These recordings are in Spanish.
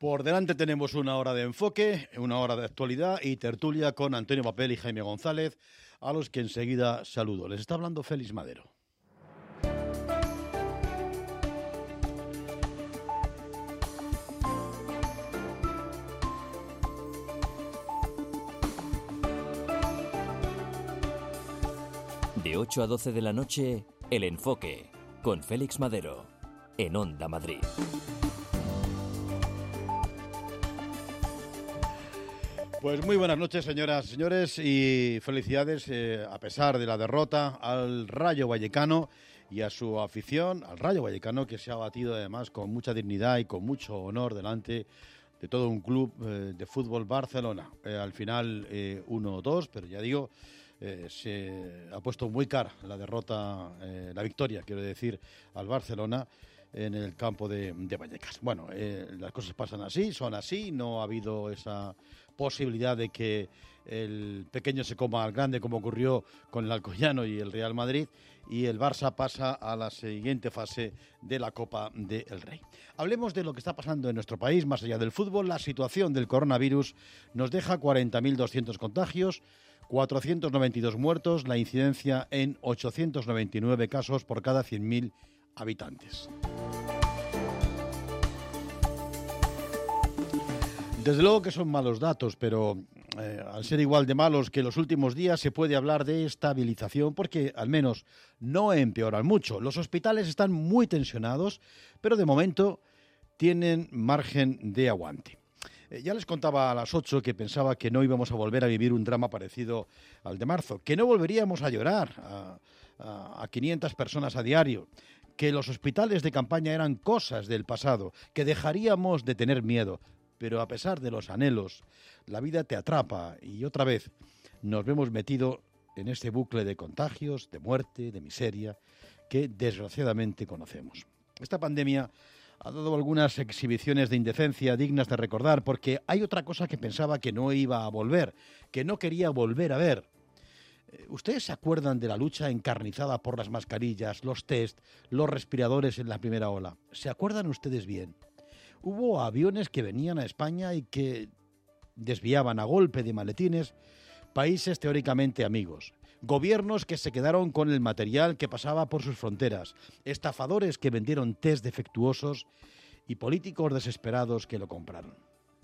Por delante tenemos una hora de enfoque, una hora de actualidad y tertulia con Antonio Papel y Jaime González, a los que enseguida saludo. Les está hablando Félix Madero. De 8 a 12 de la noche, El Enfoque, con Félix Madero, en Onda Madrid. Pues muy buenas noches, señoras y señores, y felicidades, a pesar de la derrota, al Rayo Vallecano y a su afición, al Rayo Vallecano, que se ha batido además con mucha dignidad y con mucho honor delante de todo un club de fútbol Barcelona. Al final 1-2, pero ya digo, se ha puesto muy cara la derrota, la victoria, quiero decir, al Barcelona en el campo de Vallecas. Bueno, las cosas pasan así, son así, no ha habido esa posibilidad de que el pequeño se coma al grande, como ocurrió con el Alcoyano y el Real Madrid, y el Barça pasa a la siguiente fase de la Copa del Rey. Hablemos de lo que está pasando en nuestro país, más allá del fútbol. La situación del coronavirus nos deja 40.200 contagios, 492 muertos, la incidencia en 899 casos por cada 100.000 habitantes. Desde luego que son malos datos, pero al ser igual de malos que los últimos días, se puede hablar de estabilización porque al menos no empeoran mucho. Los hospitales están muy tensionados, pero de momento tienen margen de aguante. Ya les contaba a las 8 que pensaba que no íbamos a volver a vivir un drama parecido al de marzo, que no volveríamos a llorar a 500 personas a diario, que los hospitales de campaña eran cosas del pasado, que dejaríamos de tener miedo. Pero a pesar de los anhelos, la vida te atrapa y otra vez nos vemos metidos en este bucle de contagios, de muerte, de miseria, que desgraciadamente conocemos. Esta pandemia ha dado algunas exhibiciones de indecencia dignas de recordar, porque hay otra cosa que pensaba que no iba a volver, que no quería volver a ver. ¿Ustedes se acuerdan de la lucha encarnizada por las mascarillas, los test, los respiradores en la primera ola? ¿Se acuerdan ustedes bien? Hubo aviones que venían a España y que desviaban a golpe de maletines países teóricamente amigos, gobiernos que se quedaron con el material que pasaba por sus fronteras, estafadores que vendieron test defectuosos y políticos desesperados que lo compraron.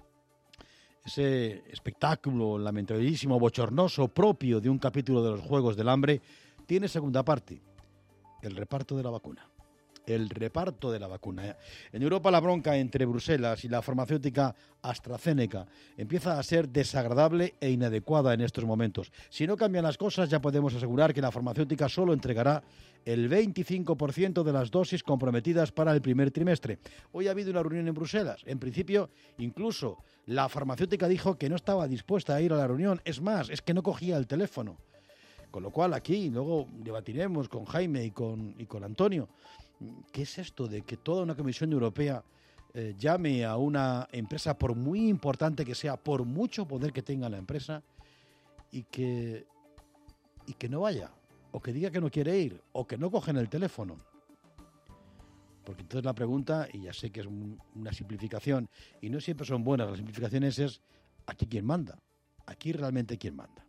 Ese espectáculo lamentabilísimo, bochornoso, propio de un capítulo de los Juegos del Hambre, tiene segunda parte: el reparto de la vacuna. El reparto de la vacuna. En Europa la bronca entre Bruselas y la farmacéutica AstraZeneca empieza a ser desagradable e inadecuada en estos momentos. Si no cambian las cosas, ya podemos asegurar que la farmacéutica solo entregará el 25% de las dosis comprometidas para el primer trimestre. Hoy ha habido una reunión en Bruselas. En principio, incluso la farmacéutica dijo que no estaba dispuesta a ir a la reunión. Es más, es que no cogía el teléfono. Con lo cual aquí luego debatiremos con Jaime y con Antonio. ¿Qué es esto de que toda una Comisión Europea llame a una empresa, por muy importante que sea, por mucho poder que tenga la empresa, y que no vaya, o que diga que no quiere ir, o que no cogen el teléfono? Porque entonces la pregunta, y ya sé que es una simplificación, y no siempre son buenas las simplificaciones, es ¿aquí quién manda? ¿Aquí realmente quién manda?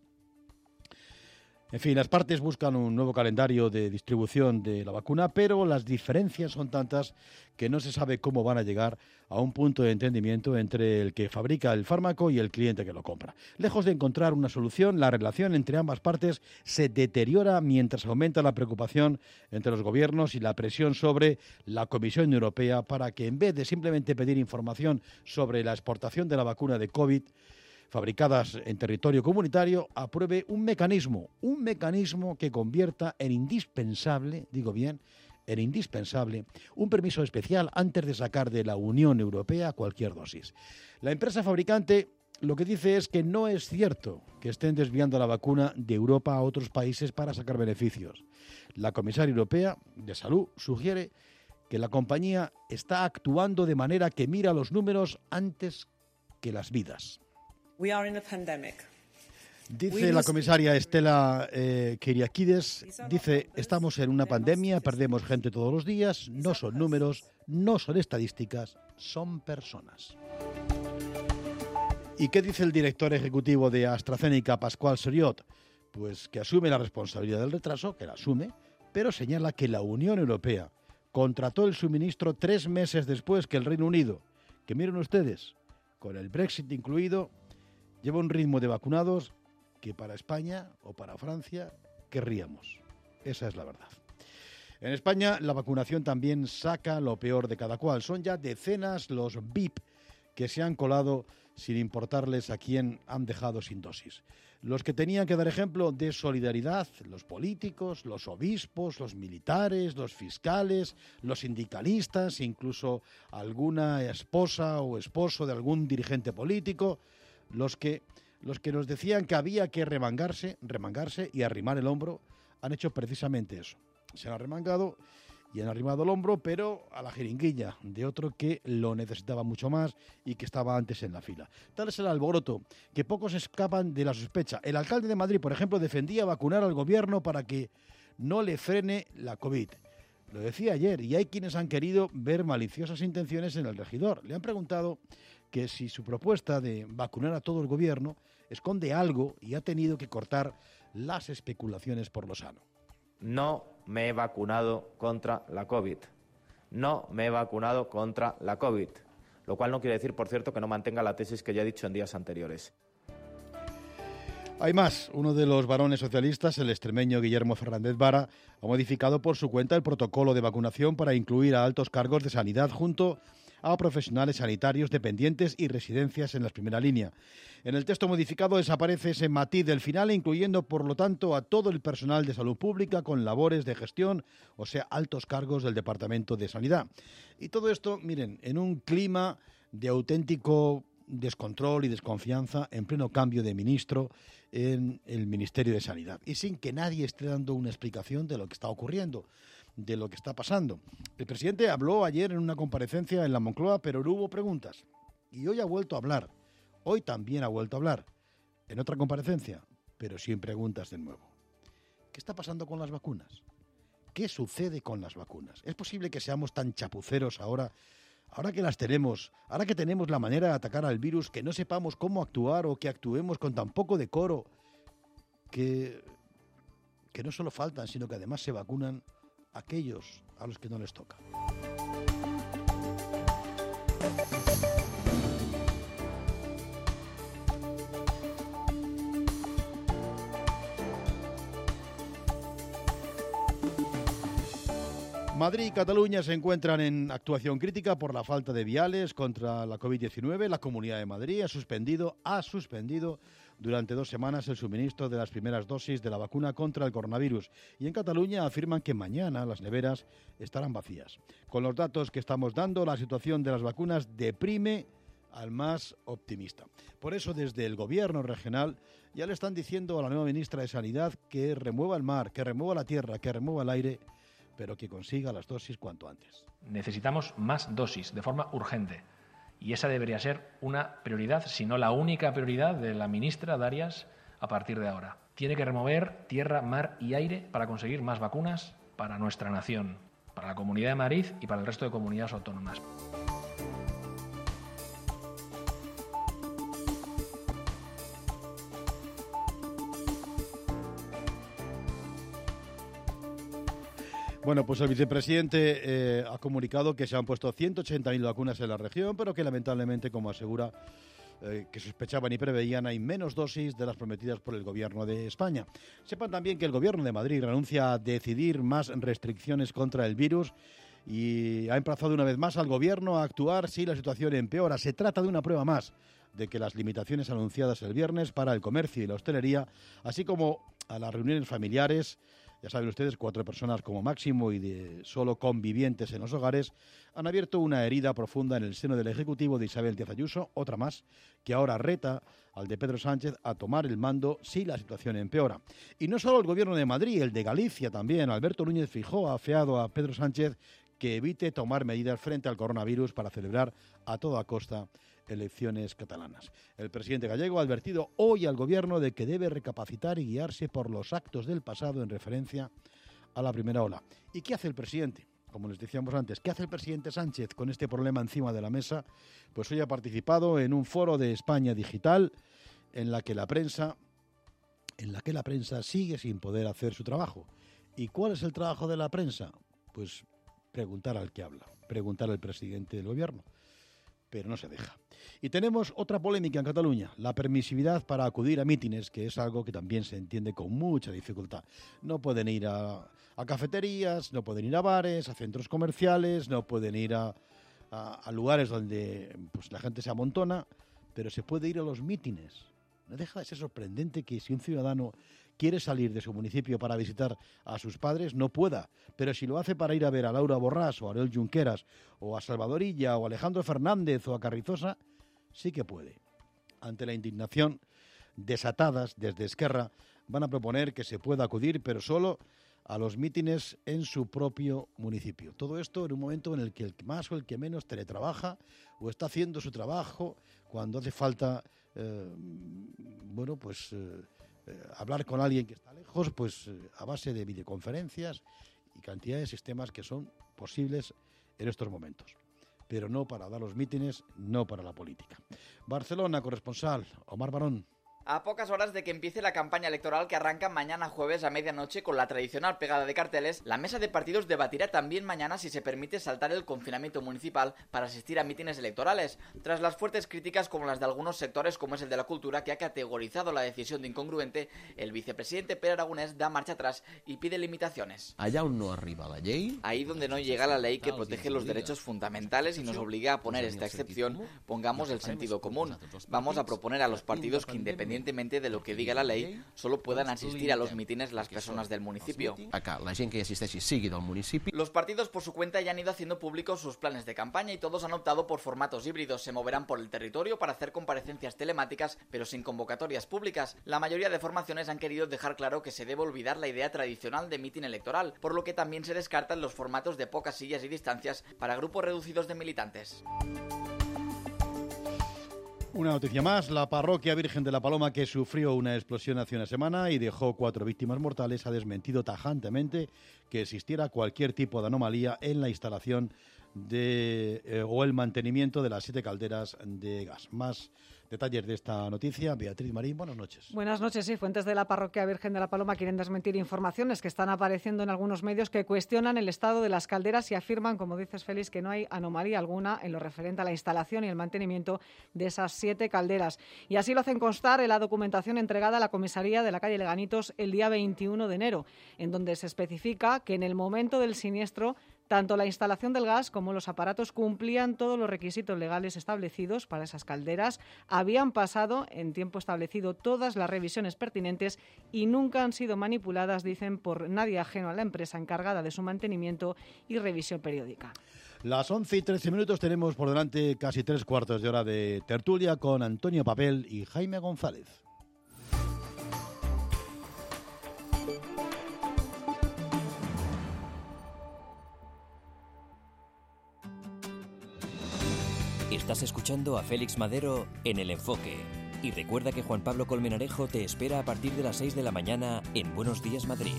En fin, las partes buscan un nuevo calendario de distribución de la vacuna, pero las diferencias son tantas que no se sabe cómo van a llegar a un punto de entendimiento entre el que fabrica el fármaco y el cliente que lo compra. Lejos de encontrar una solución, la relación entre ambas partes se deteriora mientras aumenta la preocupación entre los gobiernos y la presión sobre la Comisión Europea para que, en vez de simplemente pedir información sobre la exportación de la vacuna de COVID fabricadas en territorio comunitario, apruebe un mecanismo que convierta en indispensable, digo bien, en indispensable, un permiso especial antes de sacar de la Unión Europea cualquier dosis. La empresa fabricante lo que dice es que no es cierto que estén desviando la vacuna de Europa a otros países para sacar beneficios. La comisaria europea de Salud sugiere que la compañía está actuando de manera que mira los números antes que las vidas. We are in a pandemic. Dice la comisaria Estela Kyriakides, dice, estamos en una pandemia, perdemos gente todos los días, no son números, no son estadísticas, son personas. ¿Y qué dice el director ejecutivo de AstraZeneca, Pascual Soriot? Pues que asume la responsabilidad del retraso, que la asume, pero señala que la Unión Europea contrató el suministro 3 meses después que el Reino Unido, que miren ustedes, con el Brexit incluido, lleva un ritmo de vacunados que para España o para Francia querríamos. Esa es la verdad. En España la vacunación también saca lo peor de cada cual. Son ya decenas los VIP que se han colado sin importarles a quién han dejado sin dosis. Los que tenían que dar ejemplo de solidaridad, los políticos, los obispos, los militares, los fiscales, los sindicalistas, incluso alguna esposa o esposo de algún dirigente político, los que nos decían que había que remangarse y arrimar el hombro, han hecho precisamente eso. Se han arremangado y han arrimado el hombro, pero a la jeringuilla de otro que lo necesitaba mucho más y que estaba antes en la fila. Tal es el alboroto que pocos escapan de la sospecha. El alcalde de Madrid, por ejemplo, defendía vacunar al gobierno para que no le frene la COVID. Lo decía ayer, y hay quienes han querido ver maliciosas intenciones en el regidor. Le han preguntado que si su propuesta de vacunar a todo el gobierno esconde algo y ha tenido que cortar las especulaciones por lo sano. No me he vacunado contra la COVID. No me he vacunado contra la COVID. Lo cual no quiere decir, por cierto, que no mantenga la tesis que ya he dicho en días anteriores. Hay más. Uno de los varones socialistas, el extremeño Guillermo Fernández Vara, ha modificado por su cuenta el protocolo de vacunación para incluir a altos cargos de sanidad junto a profesionales sanitarios, dependientes y residencias en la primera línea. En el texto modificado desaparece ese matiz del final, incluyendo, por lo tanto, a todo el personal de salud pública con labores de gestión, o sea, altos cargos del Departamento de Sanidad. Y todo esto, miren, en un clima de auténtico descontrol y desconfianza en pleno cambio de ministro en el Ministerio de Sanidad y sin que nadie esté dando una explicación de lo que está ocurriendo, de lo que está pasando. El presidente habló ayer en una comparecencia en la Moncloa, pero no hubo preguntas. Y hoy ha vuelto a hablar. Hoy también ha vuelto a hablar. En otra comparecencia, pero sin preguntas de nuevo. ¿Qué está pasando con las vacunas? ¿Qué sucede con las vacunas? ¿Es posible que seamos tan chapuceros ahora que las tenemos, ahora que tenemos la manera de atacar al virus, que no sepamos cómo actuar o que actuemos con tan poco decoro, que no solo faltan, sino que además se vacunan aquellos a los que no les toca? Madrid y Cataluña se encuentran en actuación crítica por la falta de viales contra la COVID-19. La Comunidad de Madrid ha suspendido durante 2 semanas el suministro de las primeras dosis de la vacuna contra el coronavirus. Y en Cataluña afirman que mañana las neveras estarán vacías. Con los datos que estamos dando, la situación de las vacunas deprime al más optimista. Por eso, desde el gobierno regional ya le están diciendo a la nueva ministra de Sanidad que remueva el mar, que remueva la tierra, que remueva el aire, pero que consiga las dosis cuanto antes. Necesitamos más dosis de forma urgente y esa debería ser una prioridad, si no la única prioridad de la ministra Darias a partir de ahora. Tiene que remover tierra, mar y aire para conseguir más vacunas para nuestra nación, para la Comunidad de Madrid y para el resto de comunidades autónomas. Bueno, pues el vicepresidente ha comunicado que se han puesto 180.000 vacunas en la región, pero que lamentablemente, como asegura, que sospechaban y preveían, hay menos dosis de las prometidas por el Gobierno de España. Sepan también que el Gobierno de Madrid renuncia a decidir más restricciones contra el virus y ha emplazado una vez más al Gobierno a actuar si la situación empeora. Se trata de una prueba más de que las limitaciones anunciadas el viernes para el comercio y la hostelería, así como a las reuniones familiares, ya saben ustedes, 4 personas como máximo y de solo convivientes en los hogares, han abierto una herida profunda en el seno del Ejecutivo de Isabel Díaz Ayuso, otra más, que ahora reta al de Pedro Sánchez a tomar el mando si la situación empeora. Y no solo el Gobierno de Madrid, el de Galicia también. Alberto Núñez Feijóo ha afeado a Pedro Sánchez que evite tomar medidas frente al coronavirus para celebrar a toda costa elecciones catalanas. El presidente gallego ha advertido hoy al gobierno de que debe recapacitar y guiarse por los actos del pasado en referencia a la primera ola. ¿Y qué hace el presidente? Como les decíamos antes, ¿qué hace el presidente Sánchez con este problema encima de la mesa? Pues hoy ha participado en un foro de España Digital en la que la prensa sigue sin poder hacer su trabajo. ¿Y cuál es el trabajo de la prensa? Pues preguntar al que habla, preguntar al presidente del gobierno, pero no se deja. Y tenemos otra polémica en Cataluña, la permisividad para acudir a mítines, que es algo que también se entiende con mucha dificultad. No pueden ir a cafeterías, no pueden ir a bares, a centros comerciales, no pueden ir a lugares donde pues, la gente se amontona, pero se puede ir a los mítines. No deja de ser sorprendente que si un ciudadano quiere salir de su municipio para visitar a sus padres, no pueda. Pero si lo hace para ir a ver a Laura Borràs o a Oriol Junqueras o a Salvador Illa o a Alejandro Fernández o a Carrizosa, sí que puede. Ante la indignación, desatadas desde Esquerra van a proponer que se pueda acudir, pero solo a los mítines en su propio municipio. Todo esto en un momento en el que el que más o el que menos teletrabaja o está haciendo su trabajo cuando hace falta hablar con alguien que está lejos, pues a base de videoconferencias y cantidad de sistemas que son posibles en estos momentos. Pero no para dar los mítines, no para la política. Barcelona, corresponsal, Omar Barón. A pocas horas de que empiece la campaña electoral que arranca mañana jueves a medianoche con la tradicional pegada de carteles, la mesa de partidos debatirá también mañana si se permite saltar el confinamiento municipal para asistir a mítines electorales, tras las fuertes críticas como las de algunos sectores como es el de la cultura, que ha categorizado la decisión de incongruente. El vicepresidente Pere Aragonès da marcha atrás y pide limitaciones. Allá aún no arriba la ley. Ahí donde no llega la ley que protege los derechos fundamentales y nos obliga a poner esta excepción, pongamos el sentido común. Vamos a proponer a los partidos que independientemente de lo que diga la ley, solo puedan asistir a los mítines las personas del municipio. Acá, la gent que hi assisteixi sigui del municipi. Los partidos por su cuenta ya han ido haciendo públicos sus planes de campaña y todos han optado por formatos híbridos. Se moverán por el territorio para hacer comparecencias telemáticas, pero sin convocatorias públicas. La mayoría de formaciones han querido dejar claro que se debe olvidar la idea tradicional de mitin electoral, por lo que también se descartan los formatos de pocas sillas y distancias para grupos reducidos de militantes. Una noticia más, la parroquia Virgen de la Paloma, que sufrió una explosión hace una semana y dejó 4 víctimas mortales, ha desmentido tajantemente que existiera cualquier tipo de anomalía en la instalación o el mantenimiento de las 7 calderas de gas. Más detalles de esta noticia. Beatriz Marín, buenas noches. Buenas noches, sí. Fuentes de la parroquia Virgen de la Paloma quieren desmentir informaciones que están apareciendo en algunos medios que cuestionan el estado de las calderas y afirman, como dices, Félix, que no hay anomalía alguna en lo referente a la instalación y el mantenimiento de esas 7 calderas. Y así lo hacen constar en la documentación entregada a la comisaría de la calle Leganitos el día 21 de enero, en donde se especifica que en el momento del siniestro tanto la instalación del gas como los aparatos cumplían todos los requisitos legales establecidos para esas calderas, habían pasado en tiempo establecido todas las revisiones pertinentes y nunca han sido manipuladas, dicen, por nadie ajeno a la empresa encargada de su mantenimiento y revisión periódica. Las 11:13 tenemos por delante casi 3/4 de hora de tertulia con Antonio Papel y Jaime González. Estás escuchando a Félix Madero en El Enfoque. Y recuerda que Juan Pablo Colmenarejo te espera a partir de las 6 de la mañana en Buenos Días Madrid.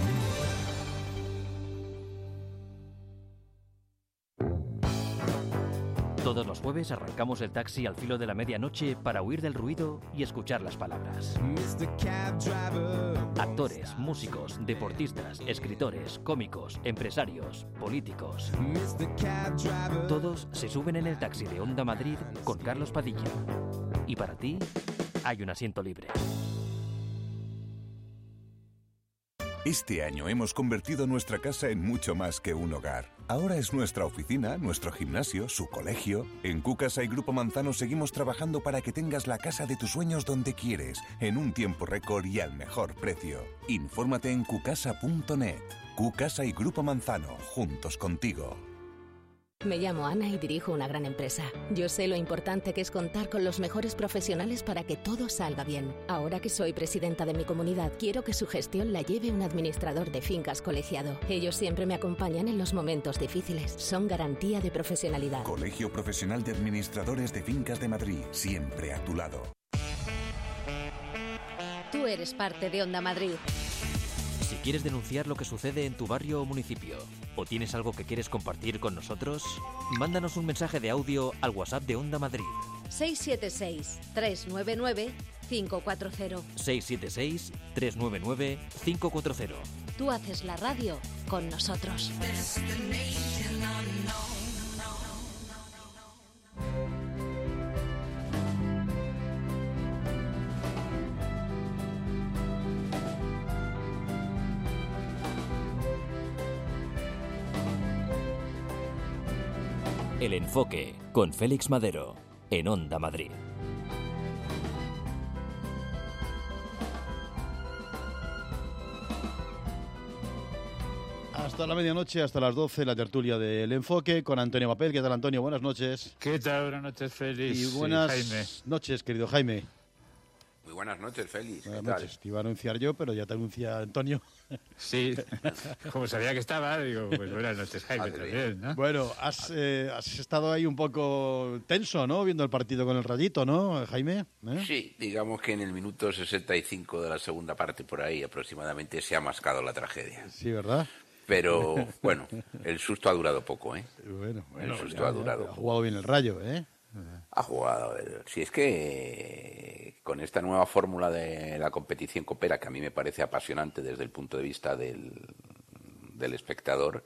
Todos los jueves arrancamos el taxi al filo de la medianoche para huir del ruido y escuchar las palabras. Actores, músicos, deportistas, escritores, cómicos, empresarios, políticos. Todos se suben en el taxi de Onda Madrid con Carlos Padilla. Y para ti, hay un asiento libre. Este año hemos convertido nuestra casa en mucho más que un hogar. Ahora es nuestra oficina, nuestro gimnasio, su colegio. En Cucasa y Grupo Manzano seguimos trabajando para que tengas la casa de tus sueños donde quieres, en un tiempo récord y al mejor precio. Infórmate en cucasa.net. Cucasa y Grupo Manzano, juntos contigo. Me llamo Ana y dirijo una gran empresa. Yo sé lo importante que es contar con los mejores profesionales para que todo salga bien. Ahora que soy presidenta de mi comunidad, quiero que su gestión la lleve un administrador de fincas colegiado. Ellos siempre me acompañan en los momentos difíciles. Son garantía de profesionalidad. Colegio Profesional de Administradores de Fincas de Madrid, siempre a tu lado. Tú eres parte de Onda Madrid. Si quieres denunciar lo que sucede en tu barrio o municipio, o tienes algo que quieres compartir con nosotros, mándanos un mensaje de audio al WhatsApp de Onda Madrid. 676-399-540. 676-399-540. Tú haces la radio con nosotros. El Enfoque, con Félix Madero, en Onda Madrid. Hasta la medianoche, hasta las 12, la tertulia del Enfoque con Antonio Papel. ¿Qué tal, Antonio? Buenas noches. ¿Qué tal? Buenas noches, Félix. Y buenas Jaime. noches, querido Jaime. Muy buenas noches, Félix. Buenas ¿Qué tal? noches. Te iba a anunciar yo, pero ya te anuncia Antonio. Sí, como sabía que estaba, digo, pues buenas noches, Jaime, también, ¿no? Bueno, has estado ahí un poco tenso, ¿no? Viendo el partido con el Rayito, ¿no, Jaime? Sí, digamos que en el minuto 65 de la segunda parte, por ahí aproximadamente, se ha mascado la tragedia. Sí, ¿verdad? Pero, bueno, el susto ha durado poco, ¿eh? Bueno, el susto ha durado. Ha jugado bien el Rayo, ¿eh? Ha jugado. Si es que con esta nueva fórmula de la competición coopera, que a mí me parece apasionante desde el punto de vista del espectador,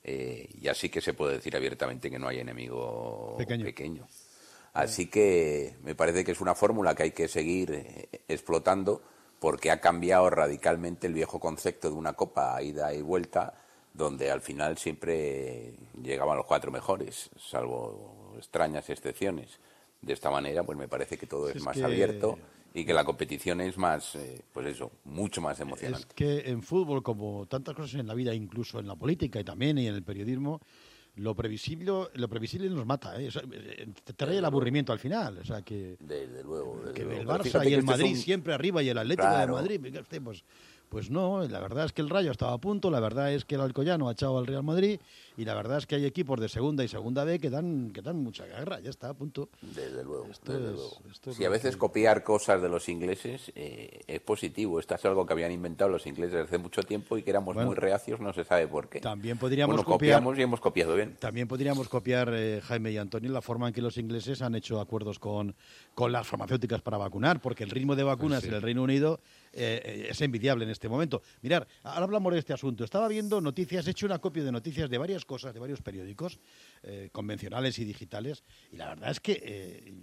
ya sí que se puede decir abiertamente que no hay enemigo pequeño. Así que me parece que es una fórmula que hay que seguir explotando, porque ha cambiado radicalmente el viejo concepto de una copa a ida y vuelta, donde al final siempre llegaban los 4 mejores, salvo extrañas excepciones. De esta manera, pues me parece que todo es más abierto y que la competición es más, pues eso, mucho más emocionante. Es que en fútbol, como tantas cosas en la vida, incluso en la política y también y en el periodismo, lo previsible nos mata, ¿eh? O sea, te trae el aburrimiento al final. O sea, que, desde luego. Que el Barça y el Madrid siempre arriba y el Atlético de Madrid, pues no, la verdad es que el Rayo estaba a punto, la verdad es que el Alcoyano ha echado al Real Madrid y la verdad es que hay equipos de segunda y segunda B que dan mucha guerra, ya está a punto. Desde luego. Sí, a veces copiar cosas de los ingleses es positivo. Esto es algo que habían inventado los ingleses hace mucho tiempo y que éramos muy reacios, no se sabe por qué. También podríamos copiamos y hemos copiado bien. También podríamos copiar, Jaime y Antonio, la forma en que los ingleses han hecho acuerdos con las farmacéuticas para vacunar, porque el ritmo de vacunas en el Reino Unido es envidiable en este momento. Mirad, ahora hablamos de este asunto. Estaba viendo noticias, he hecho una copia de noticias de varias cosas, de varios periódicos convencionales y digitales, y la verdad es que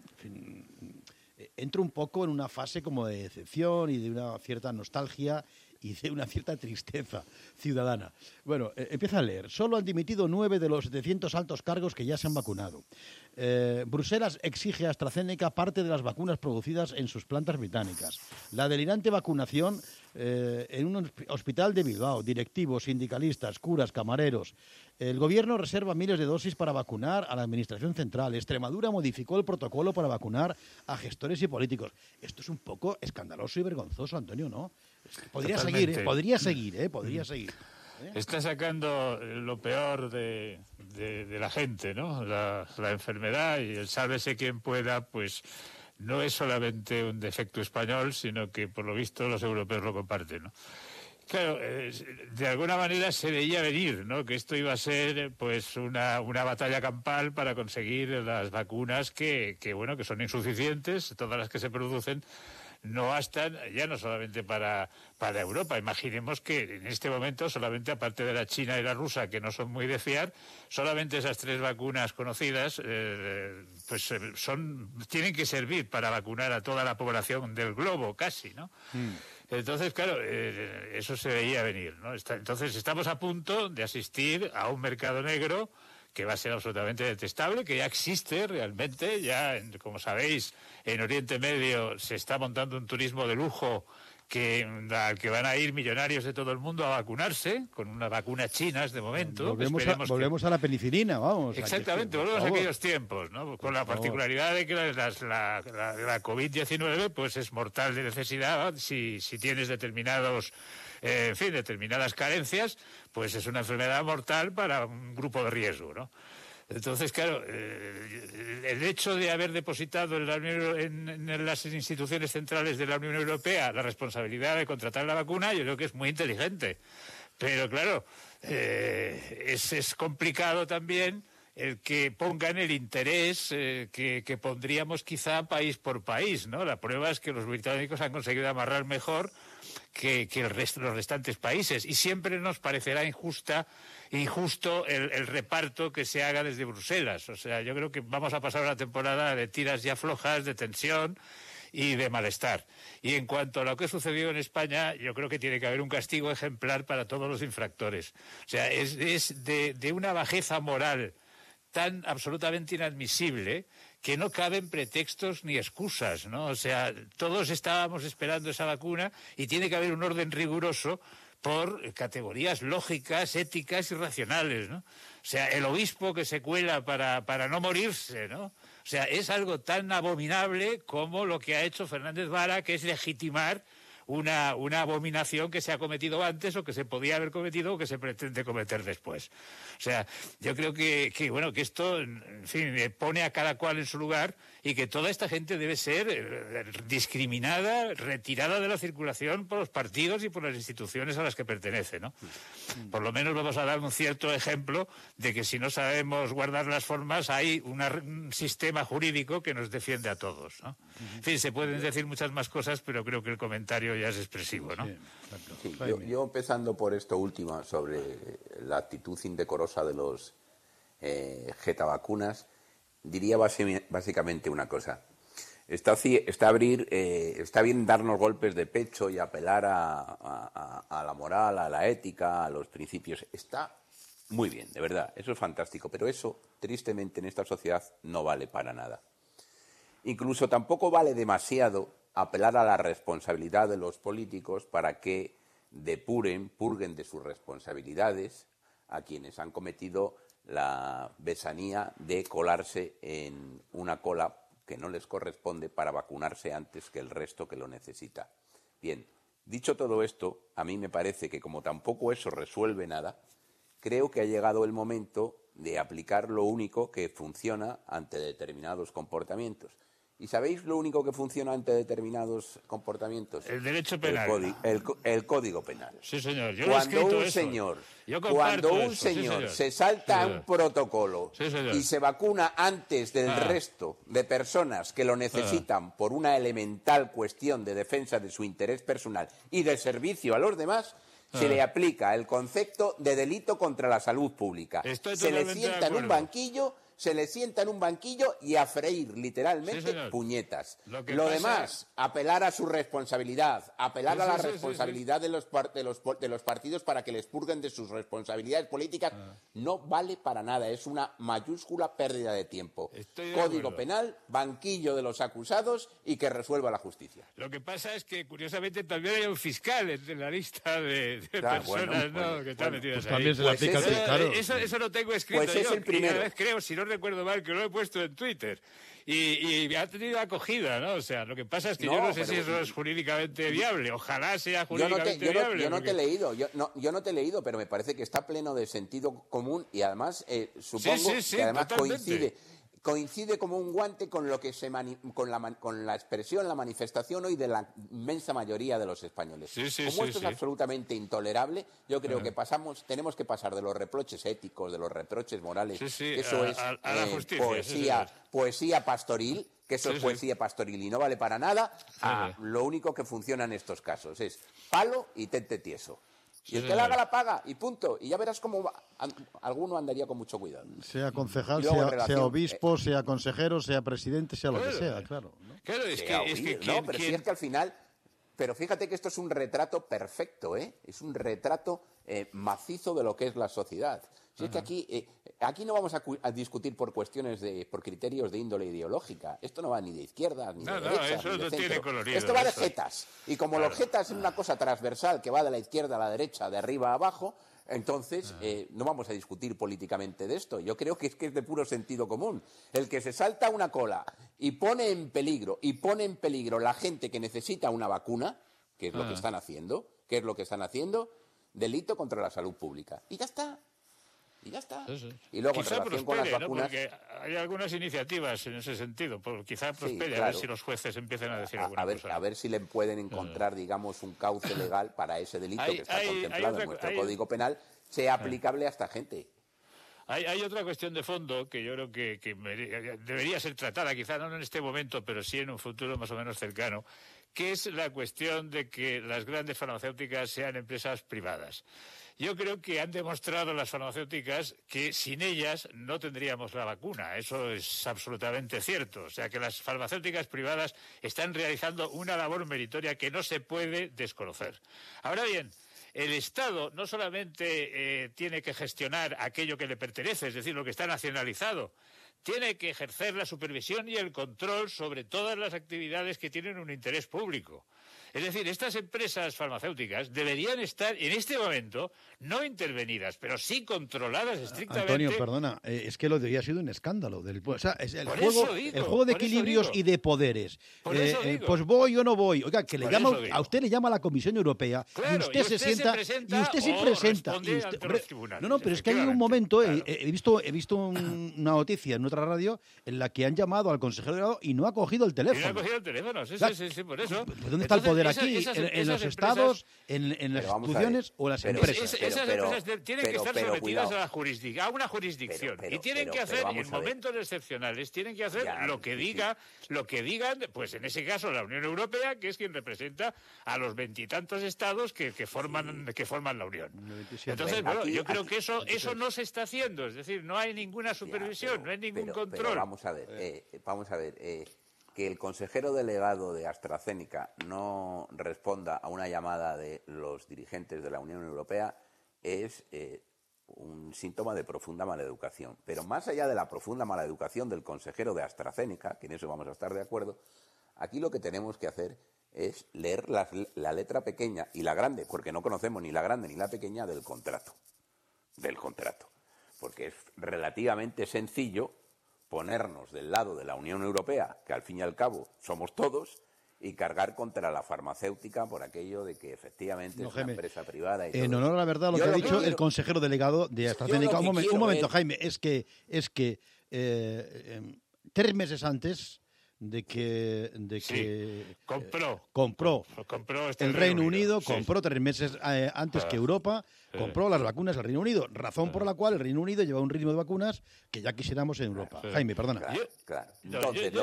entro un poco en una fase como de decepción y de una cierta nostalgia y de una cierta tristeza ciudadana. Bueno, empieza a leer. Solo han dimitido 9 de los 700 altos cargos que ya se han vacunado. Bruselas exige a AstraZeneca parte de las vacunas producidas en sus plantas británicas. La delirante vacunación en un hospital de Bilbao, directivos, sindicalistas, curas, camareros. El gobierno reserva miles de dosis para vacunar a la administración central. Extremadura modificó el protocolo para vacunar a gestores y políticos. Esto es un poco escandaloso y vergonzoso, Antonio, ¿no? Podría seguir. Está sacando lo peor de la gente, ¿no? La enfermedad y el sálvese quien pueda, pues no es solamente un defecto español, sino que por lo visto los europeos lo comparten, ¿no? Claro, de alguna manera se veía venir, ¿no? Que esto iba a ser, pues, una batalla campal para conseguir las vacunas que son insuficientes, todas las que se producen. No bastan, ya no solamente para Europa. Imaginemos que en este momento solamente, aparte de la china y la rusa, que no son muy de fiar, solamente esas 3 vacunas conocidas tienen que servir para vacunar a toda la población del globo, casi, ¿no? Entonces, claro, eso se veía venir, ¿no? Entonces estamos a punto de asistir a un mercado negro que va a ser absolutamente detestable, que ya existe realmente, ya, como sabéis, en Oriente Medio se está montando un turismo de lujo que van a ir millonarios de todo el mundo a vacunarse, con una vacuna china de momento. Volvemos a la penicilina, vamos. Exactamente, volvemos a aquellos tiempos, ¿no? Con la particularidad de que la COVID-19 pues es mortal de necesidad si tienes determinadas carencias, pues es una enfermedad mortal para un grupo de riesgo, ¿no? Entonces, claro, el hecho de haber depositado en las instituciones centrales de la Unión Europea la responsabilidad de contratar la vacuna, yo creo que es muy inteligente. Pero, claro, es complicado también el que pongan el interés que pondríamos quizá país por país, ¿no? La prueba es que los británicos han conseguido amarrar mejor que los restantes países, y siempre nos parecerá injusto el reparto que se haga desde Bruselas. O sea, yo creo que vamos a pasar una temporada de tiras y aflojas, de tensión y de malestar. Y en cuanto a lo que sucedió en España, yo creo que tiene que haber un castigo ejemplar para todos los infractores. O sea, es de una bajeza moral tan absolutamente inadmisible que no caben pretextos ni excusas, ¿no? O sea, todos estábamos esperando esa vacuna y tiene que haber un orden riguroso por categorías lógicas, éticas y racionales, ¿no? O sea, el obispo que se cuela para no morirse, ¿no? O sea, es algo tan abominable como lo que ha hecho Fernández Vara, que es legitimar una abominación que se ha cometido antes o que se podía haber cometido o que se pretende cometer después. O sea, yo creo que esto, en fin, pone a cada cual en su lugar y que toda esta gente debe ser discriminada, retirada de la circulación por los partidos y por las instituciones a las que pertenece, ¿no? Por lo menos vamos a dar un cierto ejemplo de que si no sabemos guardar las formas, hay un sistema jurídico que nos defiende a todos, ¿no? En fin, se pueden decir muchas más cosas, pero creo que el comentario ya es expresivo, ¿no? Sí, yo empezando por esto último, sobre la actitud indecorosa de los getavacunas, diría básicamente una cosa. Está bien darnos golpes de pecho y apelar a la moral, a la ética, a los principios. Está muy bien, de verdad, eso es fantástico, pero eso, tristemente, en esta sociedad no vale para nada. Incluso tampoco vale demasiado apelar a la responsabilidad de los políticos para que purguen de sus responsabilidades a quienes han cometido la besanía de colarse en una cola que no les corresponde para vacunarse antes que el resto que lo necesita. Bien, dicho todo esto, a mí me parece que como tampoco eso resuelve nada, creo que ha llegado el momento de aplicar lo único que funciona ante determinados comportamientos. ¿Y sabéis lo único que funciona ante determinados comportamientos? El derecho penal. El Código Penal. Sí, señor. Cuando un señor se salta un protocolo y se vacuna antes del resto de personas que lo necesitan por una elemental cuestión de defensa de su interés personal y de servicio a los demás, se le aplica el concepto de delito contra la salud pública. Se le sienta en un banquillo y a freír literalmente puñetas. Lo demás, apelar a su responsabilidad, apelar a la responsabilidad de los partidos para que les purguen de sus responsabilidades políticas, no vale para nada. Es una mayúscula pérdida de tiempo. Código penal, banquillo de los acusados y que resuelva la justicia. Lo que pasa es que, curiosamente, también hay un fiscal entre la lista de personas que están metidas ahí. También se le aplica al fiscal. Eso lo tengo escrito yo. Es el primero. Cada vez creo, si no recuerdo mal, que lo he puesto en Twitter y ha tenido acogida, ¿no? O sea, lo que pasa es que yo no sé si eso es jurídicamente viable. Ojalá sea jurídicamente viable. Yo no te he leído, pero me parece que está pleno de sentido común y además supongo que además coincide como un guante con lo que con la expresión, la manifestación hoy de la inmensa mayoría de los españoles. Esto es absolutamente intolerable, yo creo que tenemos que pasar de los reproches éticos, de los reproches morales, eso es a la justicia, poesía pastoril, que eso es poesía pastoril y no vale para nada, lo único que funciona en estos casos es palo y tente tieso. Y el que la haga la paga, y punto. Y ya verás cómo alguno andaría con mucho cuidado. Sea concejal, sea obispo, sea consejero, sea presidente, sea lo que sea, claro. ¿No? Claro, si es que al final... Pero fíjate que esto es un retrato perfecto, ¿eh? Es un retrato macizo de lo que es la sociedad. Si es que aquí no vamos a discutir por criterios de índole ideológica. Esto no va ni de izquierda ni de derecha. Eso ni de no centro. tiene colorido. Esto va de jetas. Y como los jetas es una cosa transversal que va de la izquierda a la derecha, de arriba a abajo, entonces no vamos a discutir políticamente de esto. Yo creo que es de puro sentido común. El que se salta una cola y pone en peligro la gente que necesita una vacuna, que es lo que están haciendo, delito contra la salud pública. Y ya está. Sí. Y luego, quizá en relación prospere, con las vacunas... Porque hay algunas iniciativas en ese sentido. Quizá prospere, claro. A ver si los jueces empiezan a decir alguna cosa. A ver si le pueden encontrar, digamos, un cauce legal para ese delito que está contemplado en nuestro Código Penal, sea aplicable a esta gente. Hay otra cuestión de fondo que yo creo que debería ser tratada, quizá no en este momento, pero sí en un futuro más o menos cercano, que es la cuestión de que las grandes farmacéuticas sean empresas privadas. Yo creo que han demostrado las farmacéuticas que sin ellas no tendríamos la vacuna. Eso es absolutamente cierto. O sea, que las farmacéuticas privadas están realizando una labor meritoria que no se puede desconocer. Ahora bien, el Estado no solamente tiene que gestionar aquello que le pertenece, es decir, lo que está nacionalizado, tiene que ejercer la supervisión y el control sobre todas las actividades que tienen un interés público. Es decir, estas empresas farmacéuticas deberían estar, en este momento, no intervenidas, pero sí controladas estrictamente. Antonio, perdona, es que lo de hoy ha sido un escándalo. O sea, es el Por juego de equilibrios y de poderes. Pues voy o no voy. Oiga, que a usted le llama a la Comisión Europea, claro, y usted se sienta y usted se presenta. Pero es que hay un momento, claro. He visto una noticia en otra radio en la que han llamado al consejero delegado y no ha cogido el teléfono. Y no ha cogido el teléfono, sí, por eso. ¿Dónde está el poder aquí? ¿En los estados, en las instituciones o en las empresas? Esas empresas tienen que estar sometidas a una jurisdicción y tienen que hacer, en momentos excepcionales, tienen que hacer lo que digan, pues en ese caso la Unión Europea, que es quien representa a los veintitantos estados que forman la Unión. Entonces, bueno, yo creo que eso no se está haciendo, es decir, no hay ninguna supervisión, no hay ningún control. Pero vamos a ver, que el consejero delegado de AstraZeneca no responda a una llamada de los dirigentes de la Unión Europea es un síntoma de profunda maleducación. Pero más allá de la profunda maleducación del consejero de AstraZeneca, que en eso vamos a estar de acuerdo, aquí lo que tenemos que hacer es leer la letra pequeña y la grande, porque no conocemos ni la grande ni la pequeña del contrato. Porque es relativamente sencillo ponernos del lado de la Unión Europea, que al fin y al cabo somos todos, y cargar contra la farmacéutica por aquello de que efectivamente es una empresa privada. Y en honor a la verdad, lo que ha dicho el consejero delegado de AstraZeneca, un momento, Jaime, es que 3 meses antes de que compró el Reino Unido, compró 3 meses antes que Europa, compró las vacunas al Reino Unido, razón por la cual el Reino Unido lleva un ritmo de vacunas que ya quisiéramos en Europa. Jaime, perdona. Claro. Entonces,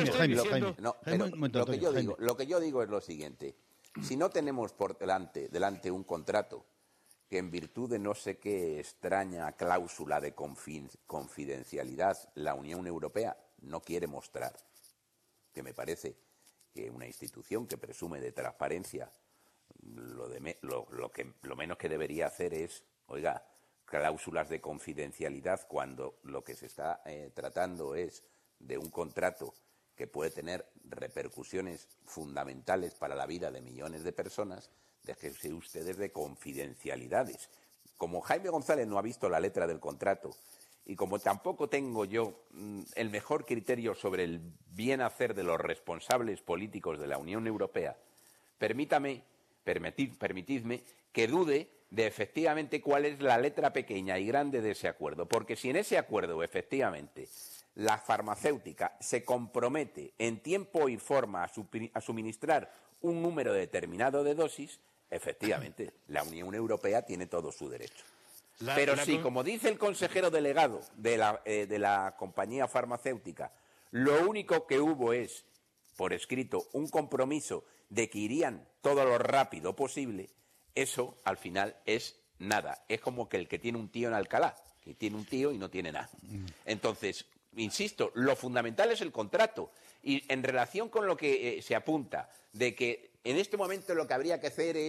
lo que yo digo es lo siguiente. Si no tenemos por delante un contrato que en virtud de no sé qué extraña cláusula de confidencialidad la Unión Europea no quiere mostrar, que me parece que una institución que presume de transparencia lo menos que debería hacer es, cláusulas de confidencialidad cuando lo que se está tratando es de un contrato que puede tener repercusiones fundamentales para la vida de millones de personas, déjense ustedes de confidencialidades. Como Jaime González no ha visto la letra del contrato y como tampoco tengo yo el mejor criterio sobre el bien hacer de los responsables políticos de la Unión Europea, permitidme que dude de efectivamente cuál es la letra pequeña y grande de ese acuerdo. Porque si en ese acuerdo efectivamente la farmacéutica se compromete en tiempo y forma a suministrar un número determinado de dosis, efectivamente la Unión Europea tiene todo su derecho. Pero si, como dice el consejero delegado de la compañía farmacéutica, lo único que hubo es, por escrito, un compromiso de que irían todo lo rápido posible, eso al final es nada. Es como que el que tiene un tío en Alcalá, que tiene un tío y no tiene nada. Entonces, insisto, lo fundamental es el contrato. Y en relación con lo que se apunta, de que en este momento lo que habría que hacer es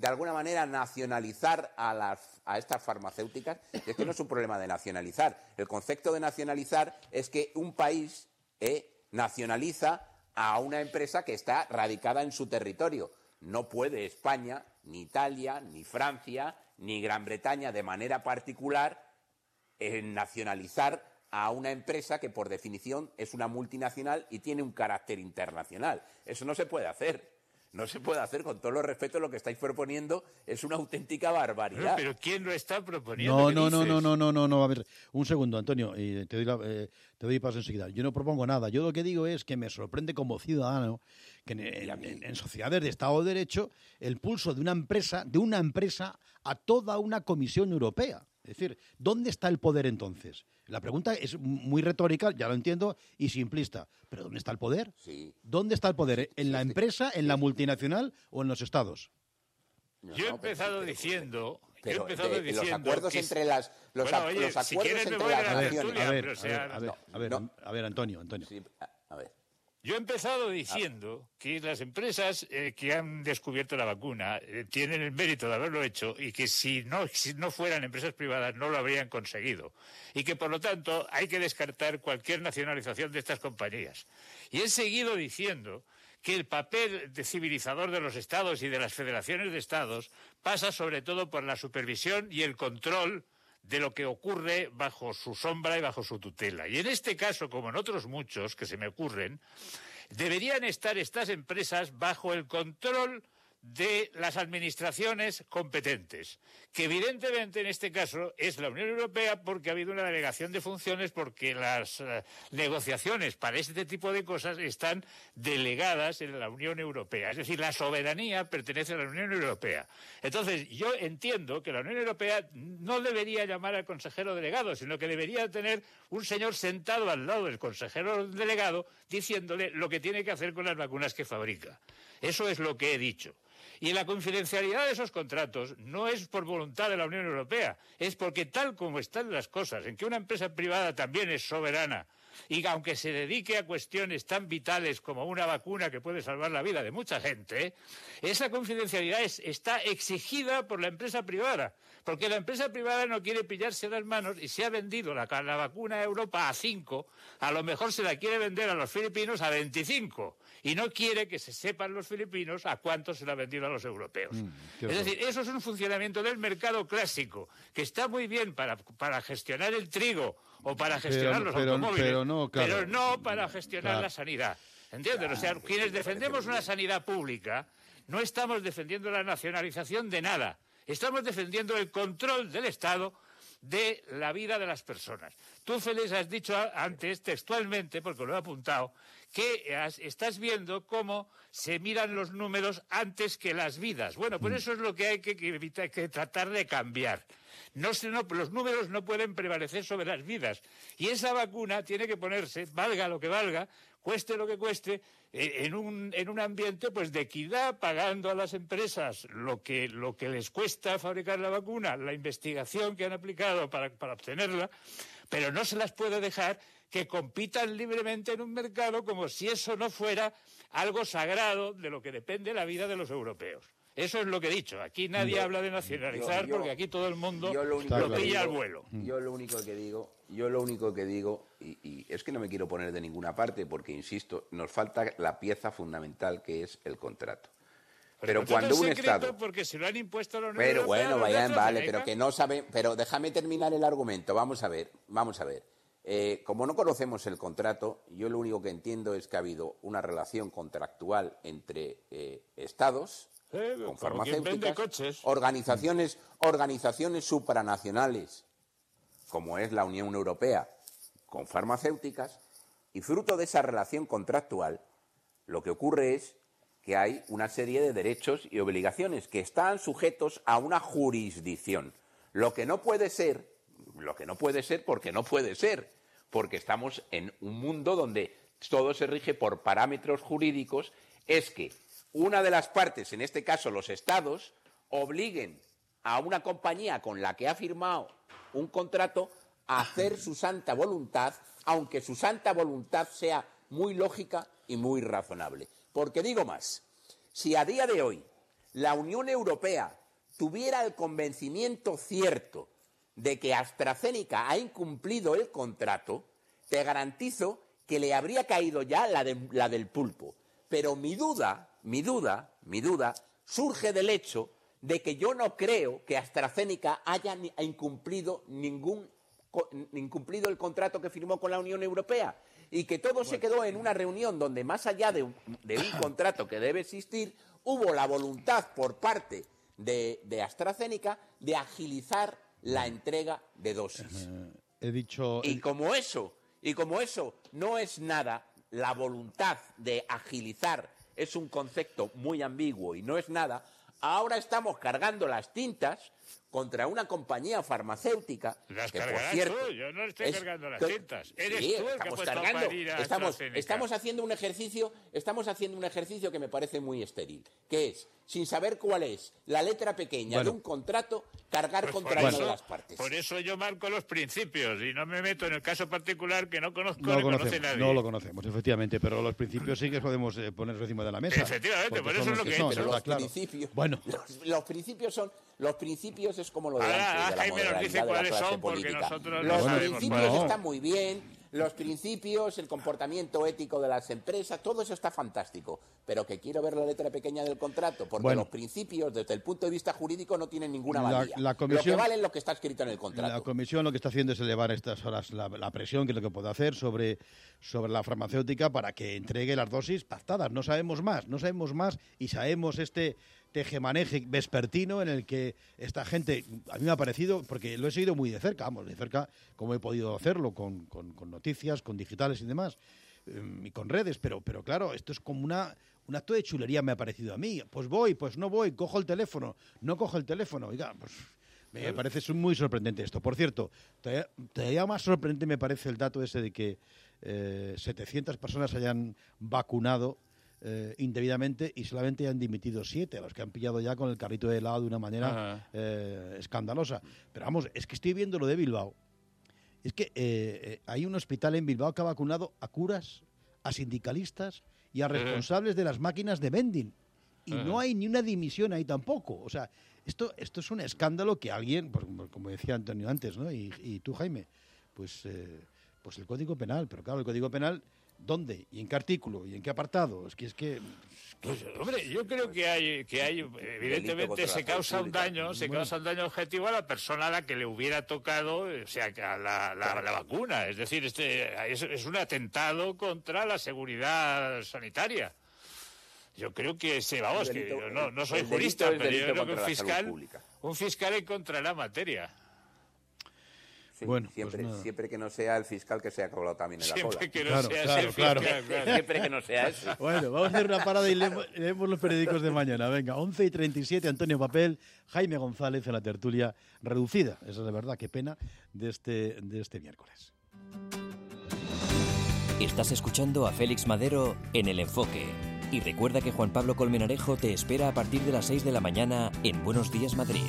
de alguna manera, nacionalizar a estas farmacéuticas. Es que no es un problema de nacionalizar. El concepto de nacionalizar es que un país nacionaliza a una empresa que está radicada en su territorio. No puede España, ni Italia, ni Francia, ni Gran Bretaña, de manera particular, nacionalizar a una empresa que, por definición, es una multinacional y tiene un carácter internacional. Eso no se puede hacer. No se puede hacer, con todo los respeto, lo que estáis proponiendo es una auténtica barbaridad. Pero ¿quién lo está proponiendo? No. A ver, un segundo, Antonio, y te doy paso enseguida. Yo no propongo nada. Yo lo que digo es que me sorprende como ciudadano que en sociedades de Estado de Derecho el pulso de una empresa a toda una Comisión Europea. Es decir, ¿dónde está el poder entonces? La pregunta es muy retórica, ya lo entiendo, y simplista. ¿Pero dónde está el poder? Sí. ¿Dónde está el poder? ¿En la empresa, en la multinacional o en los estados? Yo he empezado diciendo... los acuerdos entre las... A ver, Antonio. Sí, a ver. Yo he empezado diciendo que las empresas que han descubierto la vacuna tienen el mérito de haberlo hecho y que si no fueran empresas privadas no lo habrían conseguido. Y que, por lo tanto, hay que descartar cualquier nacionalización de estas compañías. Y he seguido diciendo que el papel de civilizador de los Estados y de las federaciones de Estados pasa sobre todo por la supervisión y el control de lo que ocurre bajo su sombra y bajo su tutela. Y en este caso, como en otros muchos que se me ocurren, deberían estar estas empresas bajo el control de las administraciones competentes, que evidentemente en este caso es la Unión Europea, porque ha habido una delegación de funciones, porque las negociaciones para este tipo de cosas están delegadas en la Unión Europea. Es decir, la soberanía pertenece a la Unión Europea. Entonces, yo entiendo que la Unión Europea no debería llamar al consejero delegado, sino que debería tener un señor sentado al lado del consejero delegado diciéndole lo que tiene que hacer con las vacunas que fabrica. Eso es lo que he dicho. Y la confidencialidad de esos contratos no es por voluntad de la Unión Europea, es porque tal como están las cosas, en que una empresa privada también es soberana y aunque se dedique a cuestiones tan vitales como una vacuna que puede salvar la vida de mucha gente, esa confidencialidad está exigida por la empresa privada, porque la empresa privada no quiere pillarse las manos y si ha vendido la vacuna a Europa a 5, a lo mejor se la quiere vender a los filipinos a 25 y no quiere que se sepan los filipinos a cuánto se la ha vendido a los europeos. Es decir, eso es un funcionamiento del mercado clásico que está muy bien para gestionar el trigo o para gestionar los automóviles, pero no para gestionar la sanidad. ¿Entiendes? O sea, quienes defendemos una sanidad pública no estamos defendiendo la nacionalización de nada. Estamos defendiendo el control del Estado de la vida de las personas. Tú, Félix, has dicho antes, textualmente, porque lo he apuntado, que estás viendo cómo se miran los números antes que las vidas. Bueno, pues eso es lo que hay que tratar de cambiar. Los números no pueden prevalecer sobre las vidas. Y esa vacuna tiene que ponerse, valga lo que valga, cueste lo que cueste, en un ambiente pues de equidad, pagando a las empresas lo que les cuesta fabricar la vacuna, la investigación que han aplicado para obtenerla, pero no se las puede dejar que compitan libremente en un mercado como si eso no fuera algo sagrado de lo que depende la vida de los europeos. Eso es lo que he dicho. Aquí nadie habla de nacionalizar porque aquí todo el mundo lo pilla al vuelo. Yo lo único que digo, y es que no me quiero poner de ninguna parte porque, insisto, nos falta la pieza fundamental que es el contrato. Pero cuando un Estado... porque se lo han impuesto a la Unión Europea, bueno, vale, pero que no saben... Pero déjame terminar el argumento. Vamos a ver. Como no conocemos el contrato, yo lo único que entiendo es que ha habido una relación contractual entre Estados... con farmacéuticas, organizaciones supranacionales, como es la Unión Europea, con farmacéuticas, y fruto de esa relación contractual, lo que ocurre es que hay una serie de derechos y obligaciones que están sujetos a una jurisdicción. Lo que no puede ser, porque estamos en un mundo donde todo se rige por parámetros jurídicos, es que una de las partes, en este caso los Estados, obliguen a una compañía con la que ha firmado un contrato a hacer su santa voluntad, aunque su santa voluntad sea muy lógica y muy razonable. Porque digo más, si a día de hoy la Unión Europea tuviera el convencimiento cierto de que AstraZeneca ha incumplido el contrato, te garantizo que le habría caído ya la del pulpo. Pero mi duda surge del hecho de que yo no creo que AstraZeneca haya incumplido el contrato que firmó con la Unión Europea y que todo se quedó en una reunión donde, más allá de un contrato que debe existir, hubo la voluntad por parte de AstraZeneca de agilizar la entrega de dosis. Y como eso no es nada, la voluntad de agilizar es un concepto muy ambiguo y no es nada, ahora estamos cargando las tintas contra una compañía farmacéutica las que, por cargarás cierto, tú, yo no estoy cargando las tintas. Eres sí, tú el que ha puesto a parir a AstraZeneca. estamos haciendo un ejercicio que me parece muy estéril, que es, sin saber cuál es la letra pequeña de un contrato, cargar contra una de las partes. Por eso yo marco los principios y no me meto en el caso particular que no conozco ni conoce nadie. No lo conocemos, efectivamente, pero los principios sí que podemos poner encima de la mesa. Efectivamente, por eso es lo que he hecho. Los principios es como lo de antes, de la Jaime nos dice cuáles son porque nosotros no sabemos. Los principios están muy bien, los principios, el comportamiento ético de las empresas, todo eso está fantástico, pero que quiero ver la letra pequeña del contrato, porque los principios, desde el punto de vista jurídico, no tienen ninguna valía. Lo que vale es lo que está escrito en el contrato. La Comisión lo que está haciendo es elevar a estas horas la presión, que es lo que puede hacer sobre la farmacéutica para que entregue las dosis pactadas. No sabemos más y sabemos este tejemaneje vespertino en el que esta gente, a mí me ha parecido, porque lo he seguido muy de cerca como he podido hacerlo, con noticias, con digitales y demás, y con redes, pero claro, esto es como un acto de chulería, me ha parecido a mí. Pues voy, pues no voy, cojo el teléfono, no cojo el teléfono, oiga, pues me parece muy sorprendente esto. Por cierto, todavía más sorprendente me parece el dato ese de que 700 personas hayan vacunado indebidamente y solamente han dimitido 7, a los que han pillado ya con el carrito de helado de una manera escandalosa. Pero vamos, es que estoy viendo lo de Bilbao. Es que hay un hospital en Bilbao que ha vacunado a curas, a sindicalistas y a responsables de las máquinas de vending. Y no hay ni una dimisión ahí tampoco. O sea, esto es un escándalo que alguien, pues, como decía Antonio antes, ¿no? Y tú, Jaime, pues el Código Penal. Pero claro, el Código Penal, ¿dónde? ¿Y en qué artículo? ¿Y en qué apartado? Pues, hombre, yo creo que hay evidentemente se causa un daño objetivo a la persona a la que le hubiera tocado, o sea, la vacuna. Es decir, es un atentado contra la seguridad sanitaria. Yo creo que no soy jurista, pero yo creo que un fiscal encontrará materia. Sí, bueno, siempre que no sea el fiscal que se ha colado también en la cola. Siempre que no sea eso. Bueno, vamos a hacer una parada y leemos los periódicos de mañana. Venga, 11:37, Antonio Papel, Jaime González en la tertulia reducida. Esa es de verdad, qué pena, de este miércoles. Estás escuchando a Félix Madero en El Enfoque. Y recuerda que Juan Pablo Colmenarejo te espera a partir de las 6 de la mañana en Buenos Días Madrid.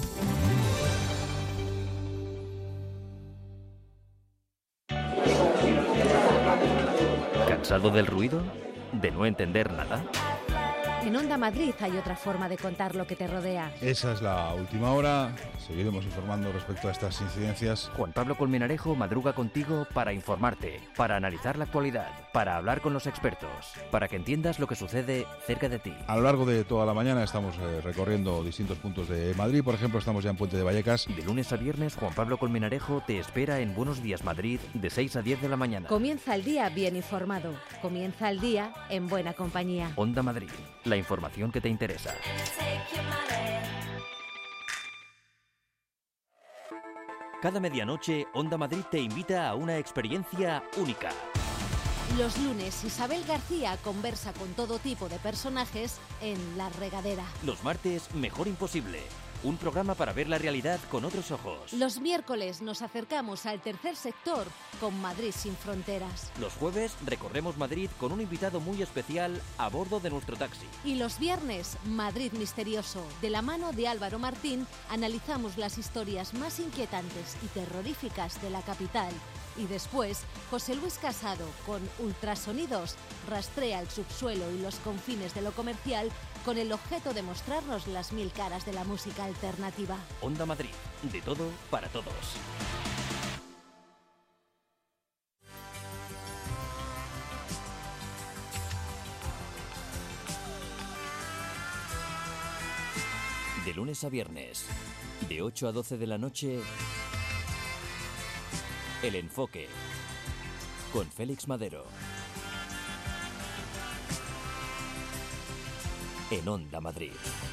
¿Cansado del ruido? ¿De no entender nada? En Onda Madrid hay otra forma de contar lo que te rodea. Esa es la última hora. Seguiremos informando respecto a estas incidencias. Juan Pablo Colmenarejo madruga contigo para informarte, para analizar la actualidad, para hablar con los expertos, para que entiendas lo que sucede cerca de ti. A lo largo de toda la mañana estamos recorriendo distintos puntos de Madrid. Por ejemplo, estamos ya en Puente de Vallecas. De lunes a viernes, Juan Pablo Colmenarejo te espera en Buenos Días Madrid de 6 a 10 de la mañana. Comienza el día bien informado. Comienza el día en buena compañía. Onda Madrid. La información que te interesa. Cada medianoche, Onda Madrid te invita a una experiencia única. Los lunes, Isabel García conversa con todo tipo de personajes en La Regadera. Los martes, Mejor Imposible. Un programa para ver la realidad con otros ojos. Los miércoles nos acercamos al tercer sector con Madrid sin fronteras. Los jueves recorremos Madrid con un invitado muy especial a bordo de nuestro taxi. Y los viernes, Madrid Misterioso. De la mano de Álvaro Martín, analizamos las historias más inquietantes y terroríficas de la capital. Y después, José Luis Casado, con Ultrasonidos, rastrea el subsuelo y los confines de lo comercial con el objeto de mostrarnos las 1000 caras de la música alternativa. Onda Madrid, de todo para todos. De lunes a viernes, de 8 a 12 de la noche, El Enfoque, con Félix Madero. En Onda Madrid.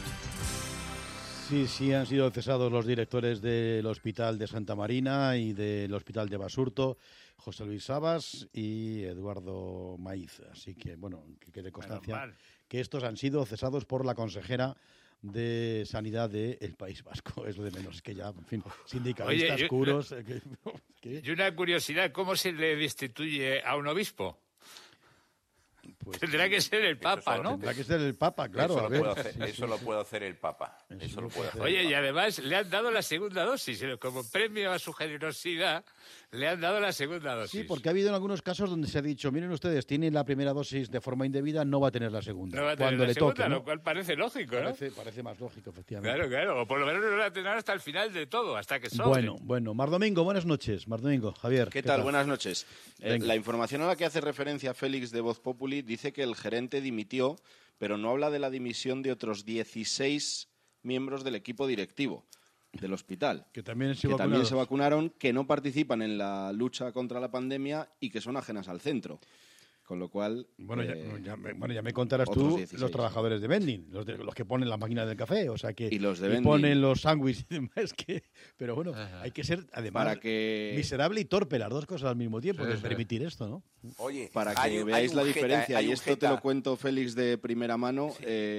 Sí, han sido cesados los directores del Hospital de Santa Marina y del Hospital de Basurto, José Luis Sabas y Eduardo Maíz. Así que, bueno, que quede constancia que estos han sido cesados por la consejera de Sanidad del País Vasco. Es lo de menos, que ya, en fin, sindicalistas, Oye, curos... Y una curiosidad, ¿cómo se le destituye a un obispo? Pues, tendrá que ser el Papa, ¿no? Tendrá que ser el Papa, claro. Eso lo puede hacer el Papa. Eso lo puede hacer. Oye, y además le han dado la segunda dosis. Como premio a su generosidad, le han dado la segunda dosis. Sí, porque ha habido en algunos casos donde se ha dicho, miren ustedes, tiene la primera dosis de forma indebida, no va a tener la segunda. No va a tener cuando la le segunda, toque, ¿no? Lo cual parece lógico, ¿no? Parece más lógico, efectivamente. Claro. O por lo menos no la va a tener hasta el final de todo, hasta que sobre. Bueno. Mar Domingo, buenas noches. Mar Domingo, Javier. ¿Qué tal? Buenas noches. La información a la que hace referencia Félix de Voz Populi dice que el gerente dimitió, pero no habla de la dimisión de otros 16 miembros del equipo directivo del hospital. Que también se vacunaron, que no participan en la lucha contra la pandemia y que son ajenas al centro. Con lo cual... ya me contarás tú 16. Los trabajadores de vending, los que ponen las máquinas del café, o sea que... Y los de y ponen los sándwiches y demás, pero bueno, hay que ser, además, miserable y torpe, las dos cosas al mismo tiempo, de permitir esto, ¿no? Oye, para que veáis la diferencia, y esto te lo cuento, Félix, de primera mano,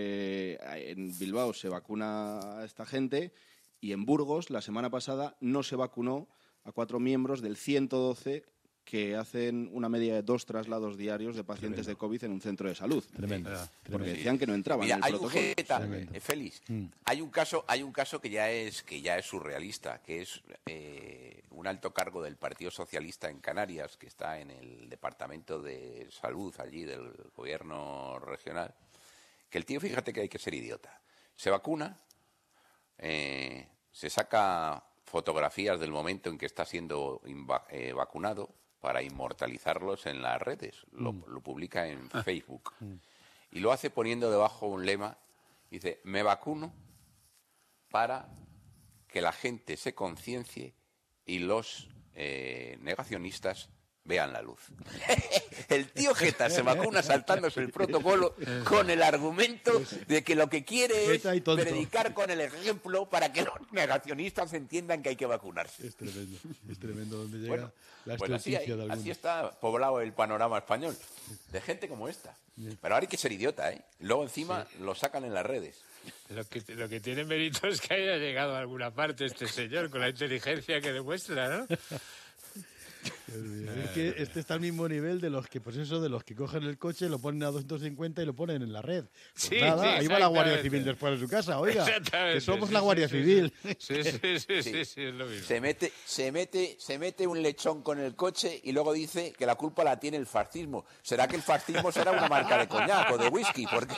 en Bilbao se vacuna a esta gente, y en Burgos, la semana pasada, no se vacunó a 4 miembros del 112 que hacen una media de 2 traslados diarios de pacientes de COVID en un centro de salud. Tremendo. Porque decían que no entraban en el protocolo. Félix, hay un caso que ya es surrealista, que es un alto cargo del Partido Socialista en Canarias, que está en el Departamento de Salud allí del gobierno regional, que el tío, fíjate que hay que ser idiota. Se vacuna, se saca fotografías del momento en que está siendo vacunado, para inmortalizarlos en las redes. Lo publica en Facebook. Y lo hace poniendo debajo un lema. Dice, me vacuno para que la gente se conciencie y los negacionistas vean la luz. El tío Jeta se vacuna saltándose el protocolo con el argumento de que lo que quiere es predicar con el ejemplo para que los negacionistas entiendan que hay que vacunarse. Es tremendo donde llega la pues estulticia así está poblado el panorama español, de gente como esta. Pero ahora hay que ser idiota, ¿eh? Luego encima lo sacan en las redes. Lo que tiene mérito es que haya llegado a alguna parte este señor con la inteligencia que demuestra, ¿no? Es que este está al mismo nivel de los que, pues eso, de los que cogen el coche, lo ponen a 250 y lo ponen en la red. Pues ahí va la Guardia Civil después de su casa, oiga, que somos la Guardia Civil. Sí, es lo mismo. Se mete un lechón con el coche y luego dice que la culpa la tiene el fascismo. ¿Será que el fascismo será una marca de coñac o de whisky? Porque...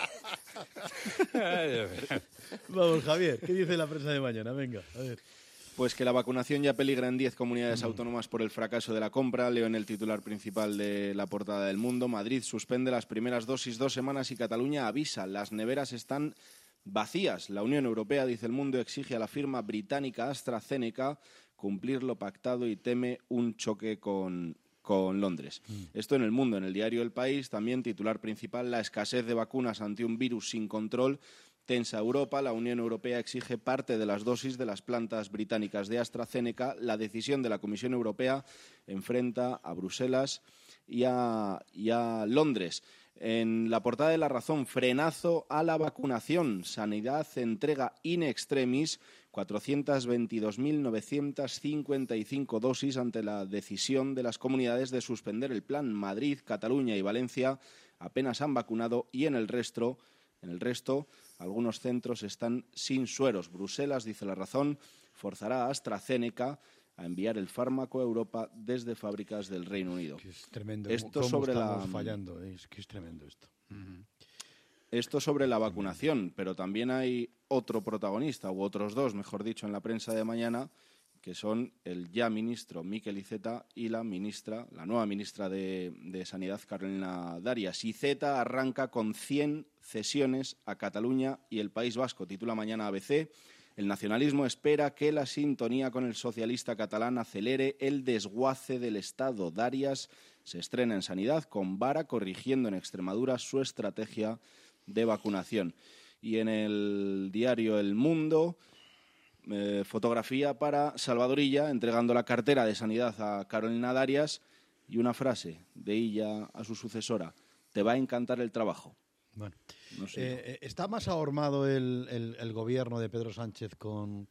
Vamos, Javier, ¿qué dice la prensa de mañana? Venga, a ver. Pues que la vacunación ya peligra en 10 comunidades autónomas por el fracaso de la compra. Leo en el titular principal de la portada del Mundo. Madrid suspende las primeras dosis 2 semanas y Cataluña avisa. Las neveras están vacías. La Unión Europea, dice el Mundo, exige a la firma británica AstraZeneca cumplir lo pactado y teme un choque con Londres. Esto en el Mundo. En el diario El País, también titular principal, la escasez de vacunas ante un virus sin control. Tensa Europa, la Unión Europea exige parte de las dosis de las plantas británicas de AstraZeneca. La decisión de la Comisión Europea enfrenta a Bruselas y a Londres. En la portada de La Razón, frenazo a la vacunación. Sanidad entrega in extremis 422.955 dosis ante la decisión de las comunidades de suspender el plan. Madrid, Cataluña y Valencia apenas han vacunado y en el resto algunos centros están sin sueros. Bruselas, dice La Razón, forzará a AstraZeneca a enviar el fármaco a Europa desde fábricas del Reino Unido. Es tremendo. Esto cómo sobre estamos fallando. Es que es tremendo esto. Esto sobre la vacunación, pero también hay otro protagonista, u otros dos, mejor dicho, en la prensa de mañana, que son el ya ministro Miquel Iceta y la nueva ministra de Sanidad, Carolina Darias. Iceta arranca con 100 cesiones a Cataluña y el País Vasco. Titula mañana ABC. El nacionalismo espera que la sintonía con el socialista catalán acelere el desguace del Estado. Darias se estrena en Sanidad con Vara corrigiendo en Extremadura su estrategia de vacunación. Y en el diario El Mundo, fotografía para Salvador Illa entregando la cartera de Sanidad a Carolina Darias y una frase de Illa a su sucesora: te va a encantar el trabajo. Bueno, no sé. ¿Está más ahormado el gobierno de Pedro Sánchez con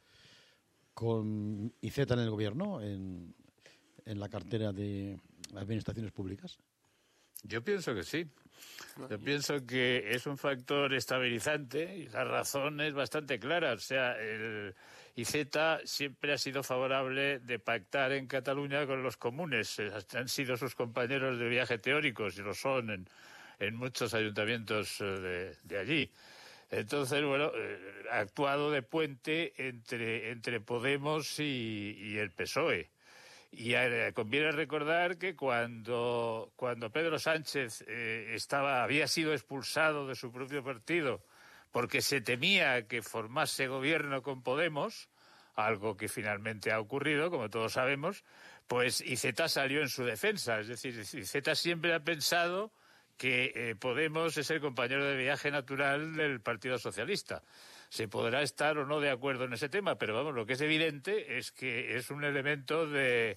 Iceta en el gobierno, en la cartera de administraciones públicas? Yo pienso que sí. Yo pienso que es un factor estabilizante y la razón es bastante clara. O sea, el Iceta siempre ha sido favorable de pactar en Cataluña con los comunes. Han sido sus compañeros de viaje teóricos y lo son en muchos ayuntamientos de allí. Entonces, bueno, ha actuado de puente entre Podemos y el PSOE. Y conviene recordar que cuando Pedro Sánchez había sido expulsado de su propio partido porque se temía que formase gobierno con Podemos, algo que finalmente ha ocurrido, como todos sabemos, pues Iceta salió en su defensa. Es decir, Iceta siempre ha pensado que Podemos es el compañero de viaje natural del Partido Socialista. Se podrá estar o no de acuerdo en ese tema, pero vamos, lo que es evidente es que es un elemento de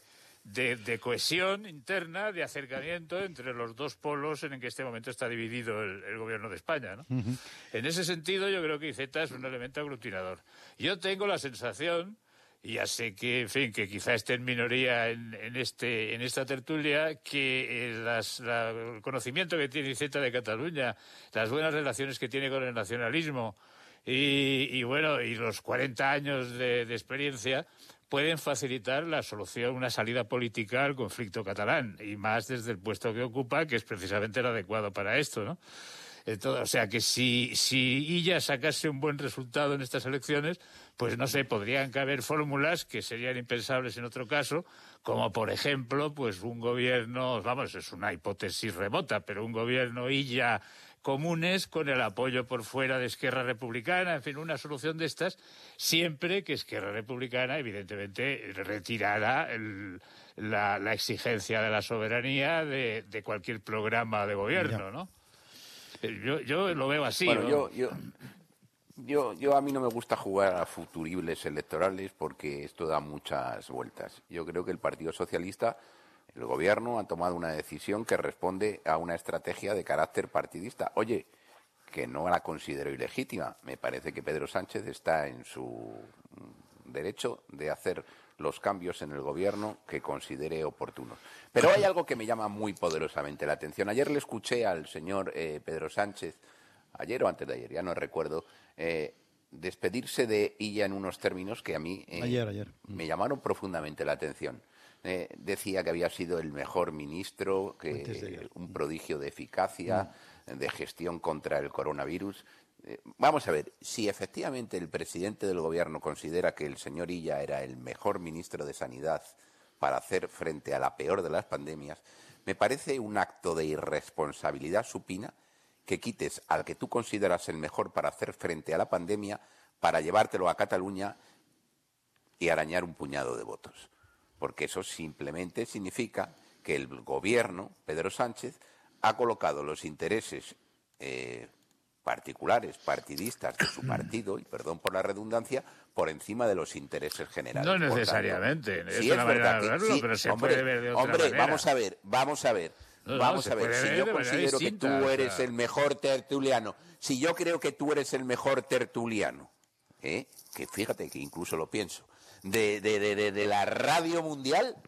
cohesión interna, de acercamiento entre los dos polos en que este momento está dividido el gobierno de España, ¿no? Uh-huh. En ese sentido, yo creo que Iceta es un elemento aglutinador. Yo tengo la sensación, y ya sé que, en fin, que quizá esté en minoría en esta tertulia, que el conocimiento que tiene Iceta de Cataluña, las buenas relaciones que tiene con el nacionalismo y los 40 años de experiencia pueden facilitar la solución, una salida política al conflicto catalán, y más desde el puesto que ocupa, que es precisamente el adecuado para esto, ¿no? Entonces, o sea que si Illa sacase un buen resultado en estas elecciones, pues no sé, podrían caber fórmulas que serían impensables en otro caso, como por ejemplo, pues un gobierno, vamos, es una hipótesis remota, pero un gobierno Illa comunes con el apoyo por fuera de Esquerra Republicana, en fin, una solución de estas, siempre que Esquerra Republicana, evidentemente, retirara la exigencia de la soberanía de cualquier programa de gobierno, ¿no? Yo lo veo así. Bueno, yo a mí no me gusta jugar a futuribles electorales porque esto da muchas vueltas. Yo creo que el Partido Socialista, el gobierno, ha tomado una decisión que responde a una estrategia de carácter partidista. Oye, que no la considero ilegítima. Me parece que Pedro Sánchez está en su derecho de hacer los cambios en el gobierno que considere oportunos. Pero hay algo que me llama muy poderosamente la atención. Ayer le escuché al señor Pedro Sánchez, ayer o antes de ayer, ya no recuerdo, despedirse de Illa en unos términos que a mí ayer. Me llamaron profundamente la atención. Decía que había sido el mejor ministro, un prodigio de eficacia, de gestión contra el coronavirus. Vamos a ver, si efectivamente el presidente del gobierno considera que el señor Illa era el mejor ministro de Sanidad para hacer frente a la peor de las pandemias, me parece un acto de irresponsabilidad supina que quites al que tú consideras el mejor para hacer frente a la pandemia para llevártelo a Cataluña y arañar un puñado de votos. Porque eso simplemente significa que el gobierno, Pedro Sánchez, ha colocado los intereses particulares, partidistas de su partido, y perdón por la redundancia, por encima de los intereses generales. No necesariamente, tanto, sí, es verdad que sí, pero se puede ver de otra manera. Vamos a ver. Si yo considero que tú eres el mejor tertuliano, si yo creo que tú eres el mejor tertuliano, que fíjate que incluso lo pienso, de la radio mundial,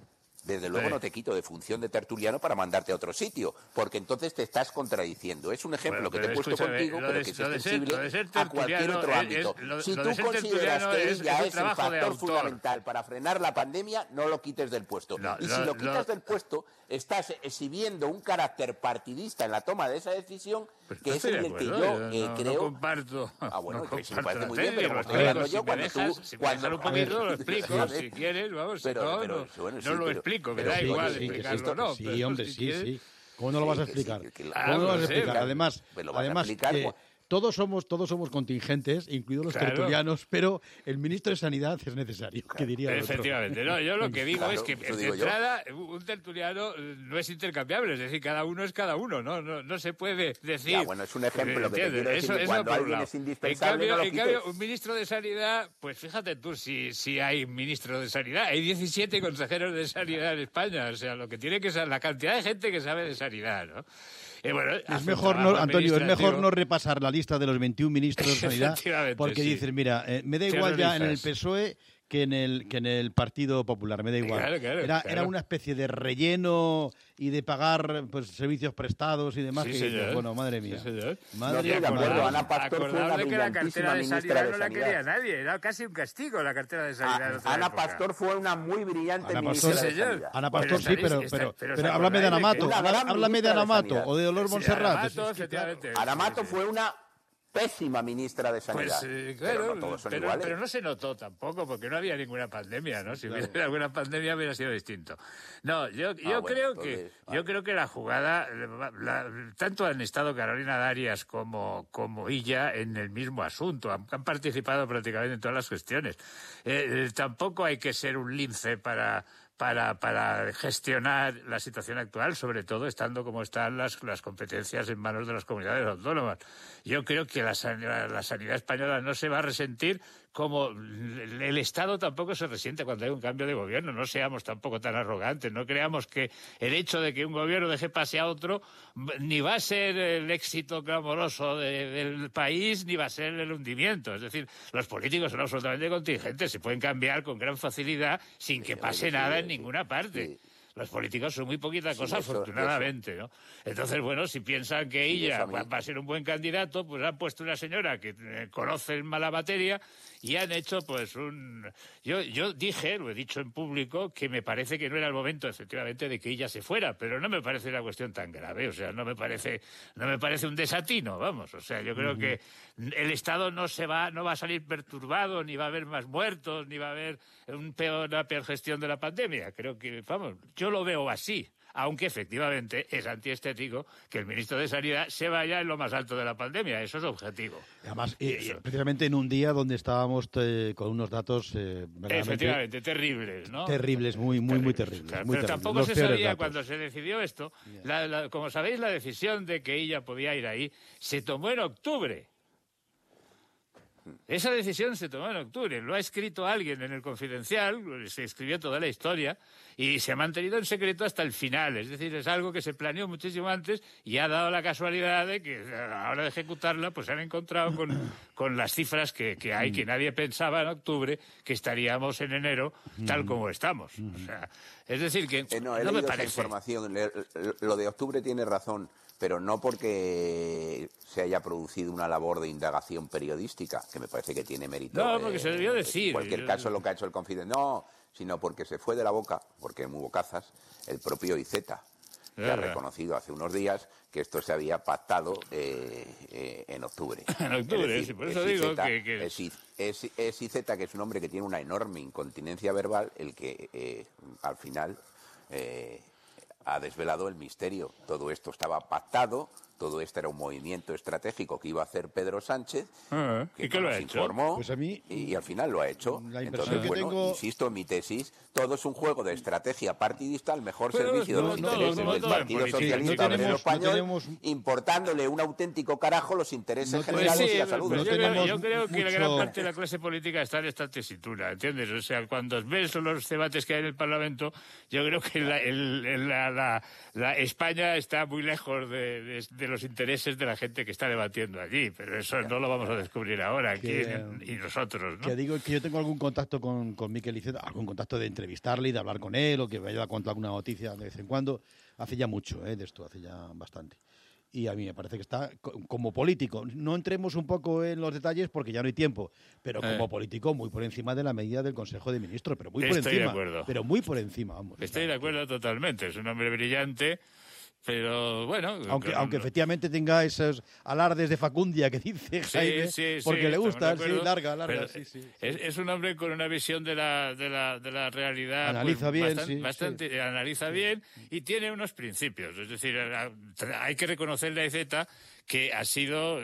Desde luego no te quito de función de tertuliano para mandarte a otro sitio, porque entonces te estás contradiciendo. Es un ejemplo que te he puesto contigo, pero que es extensible a cualquier otro ámbito. Si tú consideras que ella es el factor fundamental para frenar la pandemia, no lo quites del puesto. Y si lo quitas del puesto, estás exhibiendo un carácter partidista en la toma de esa decisión, que es el que yo creo... No comparto. Bueno, no que sí me parece muy bien, pero como estoy hablando yo, cuando tú... Si me dejas un poquito, lo explico, si quieres, vamos, no lo explico, me da igual explicarlo, ¿no? Sí, hombre, sí. ¿Cómo no lo vas a explicar? ¿Cómo no lo vas a explicar? Además, todos somos contingentes, incluidos los tertulianos, pero el ministro de Sanidad es necesario, que diría el otro. Efectivamente. No, yo lo que digo es que, de entrada, un tertuliano no es intercambiable, es decir, cada uno es cada uno, no se puede decir... Ya, bueno, es un ejemplo que te quiero decir, que cuando alguien es indispensable, en cambio, un ministro de Sanidad, pues fíjate tú si hay ministro de Sanidad, hay 17 consejeros de Sanidad en España, o sea, lo que tiene que ser la cantidad de gente que sabe de Sanidad, ¿no? Bueno, es mejor Antonio, es mejor no repasar la lista de los 21 ministros de Sanidad, porque dices, mira, me da igual ya en el PSOE que en el Partido Popular, me da igual. Claro. Era una especie de relleno y de pagar pues servicios prestados y demás. Sí, que dices, bueno, madre mía. Sí, señor. Madre mía. Ana Pastor fue una de que la cartera de Sanidad no la Sanidad. quería nadie, era casi un castigo la cartera de Sanidad. Ana Pastor fue una muy brillante ministra de Sanidad. Ana Pastor sí, pero háblame de Anamato, háblame de Anamato o de Dolor Montserrat. Anamato fue una pésima ministra de Sanidad. Pues, claro, pero no todos son iguales. Pero no se notó tampoco, porque no había ninguna pandemia, ¿no? Si hubiera alguna pandemia hubiera sido distinto. No, yo creo que la jugada, tanto han estado Carolina Darias como Illa en el mismo asunto, han participado prácticamente en todas las cuestiones. Tampoco hay que ser un lince para gestionar la situación actual, sobre todo estando como están las competencias en manos de las comunidades autónomas. Yo creo que la sanidad española no se va a resentir, como el Estado tampoco se resiente cuando hay un cambio de gobierno. No seamos tampoco tan arrogantes, no creamos que el hecho de que un gobierno deje pase a otro ni va a ser el éxito clamoroso del país, ni va a ser el hundimiento. Es decir, los políticos son absolutamente contingentes, se pueden cambiar con gran facilidad sin que pase nada en ninguna parte. Los políticos son muy poquita cosa, afortunadamente, ¿no? Entonces, bueno, si piensan que ella va a ser un buen candidato, pues han puesto una señora que conoce la materia y han hecho, pues, Yo dije, lo he dicho en público, que me parece que no era el momento, efectivamente, de que ella se fuera, pero no me parece una cuestión tan grave, o sea, no me parece un desatino, vamos, o sea, yo creo que el Estado no va a salir perturbado, ni va a haber más muertos, ni va a haber una peor gestión de la pandemia. Creo que, vamos, yo lo veo así, aunque efectivamente es antiestético que el ministro de Sanidad se vaya en lo más alto de la pandemia, eso es objetivo. Además, precisamente en un día donde estábamos con unos datos efectivamente terribles, ¿no? Terribles, muy terribles. Claro, muy pero terribles. tampoco Los se peores sabía datos. cuando se decidió esto. Como sabéis, la decisión de que ella podía ir ahí se tomó en octubre. Esa decisión se tomó en octubre, lo ha escrito alguien en el Confidencial, se escribió toda la historia y se ha mantenido en secreto hasta el final. Es decir, es algo que se planeó muchísimo antes y ha dado la casualidad de que a la hora de ejecutarla pues se han encontrado con las cifras que hay, que nadie pensaba en octubre que estaríamos en enero tal como estamos. O sea, es decir, que he no leído me esa parece... información. Lo de octubre tiene razón, pero no porque se haya producido una labor de indagación periodística, que me parece que tiene mérito. No, porque se debió decir. En cualquier caso, lo que ha hecho el Confidencial, no, sino porque se fue de la boca, porque es muy bocazas, el propio Iceta, que ha reconocido hace unos días que esto se había pactado en octubre. En octubre, decir, sí, por eso digo Iceta, que... Es Iceta, que es un hombre que tiene una enorme incontinencia verbal, el que al final... ha desvelado el misterio. Todo esto estaba pactado, todo esto era un movimiento estratégico que iba a hacer Pedro Sánchez, ¿y qué lo ha hecho? Informó, pues a mí, y al final lo ha hecho. La Entonces, que bueno, tengo... insisto en mi tesis, todo es un juego de estrategia partidista al mejor Pero servicio de los intereses del Partido Socialista Obrero Español, importándole un auténtico carajo los intereses generales y la salud. Yo creo que la gran parte de la clase política está en esta tesitura, ¿entiendes? O sea, cuando ves los debates que hay en el Parlamento, yo creo que la España está muy lejos de de los intereses de la gente que está debatiendo allí, pero eso no lo vamos a descubrir ahora aquí y nosotros, ¿no? Que digo que yo tengo algún contacto con Miquel Iceta, algún contacto de entrevistarle y de hablar con él, o que me haya contado alguna noticia de vez en cuando. Hace ya mucho de esto, hace ya bastante. Y a mí me parece que está, como político, no entremos un poco en los detalles porque ya no hay tiempo, pero como político muy por encima de la medida del Consejo de Ministros, pero muy por encima. Estoy de acuerdo. Pero muy por encima, vamos. Estoy de acuerdo totalmente, es un hombre brillante, pero bueno... Aunque efectivamente tenga esos alardes de facundia que dice Jaime, porque le gusta, larga. Es un hombre con una visión de la realidad... Analiza bien, analiza bien y tiene unos principios. Es decir, hay que reconocerle a Iceta que ha sido,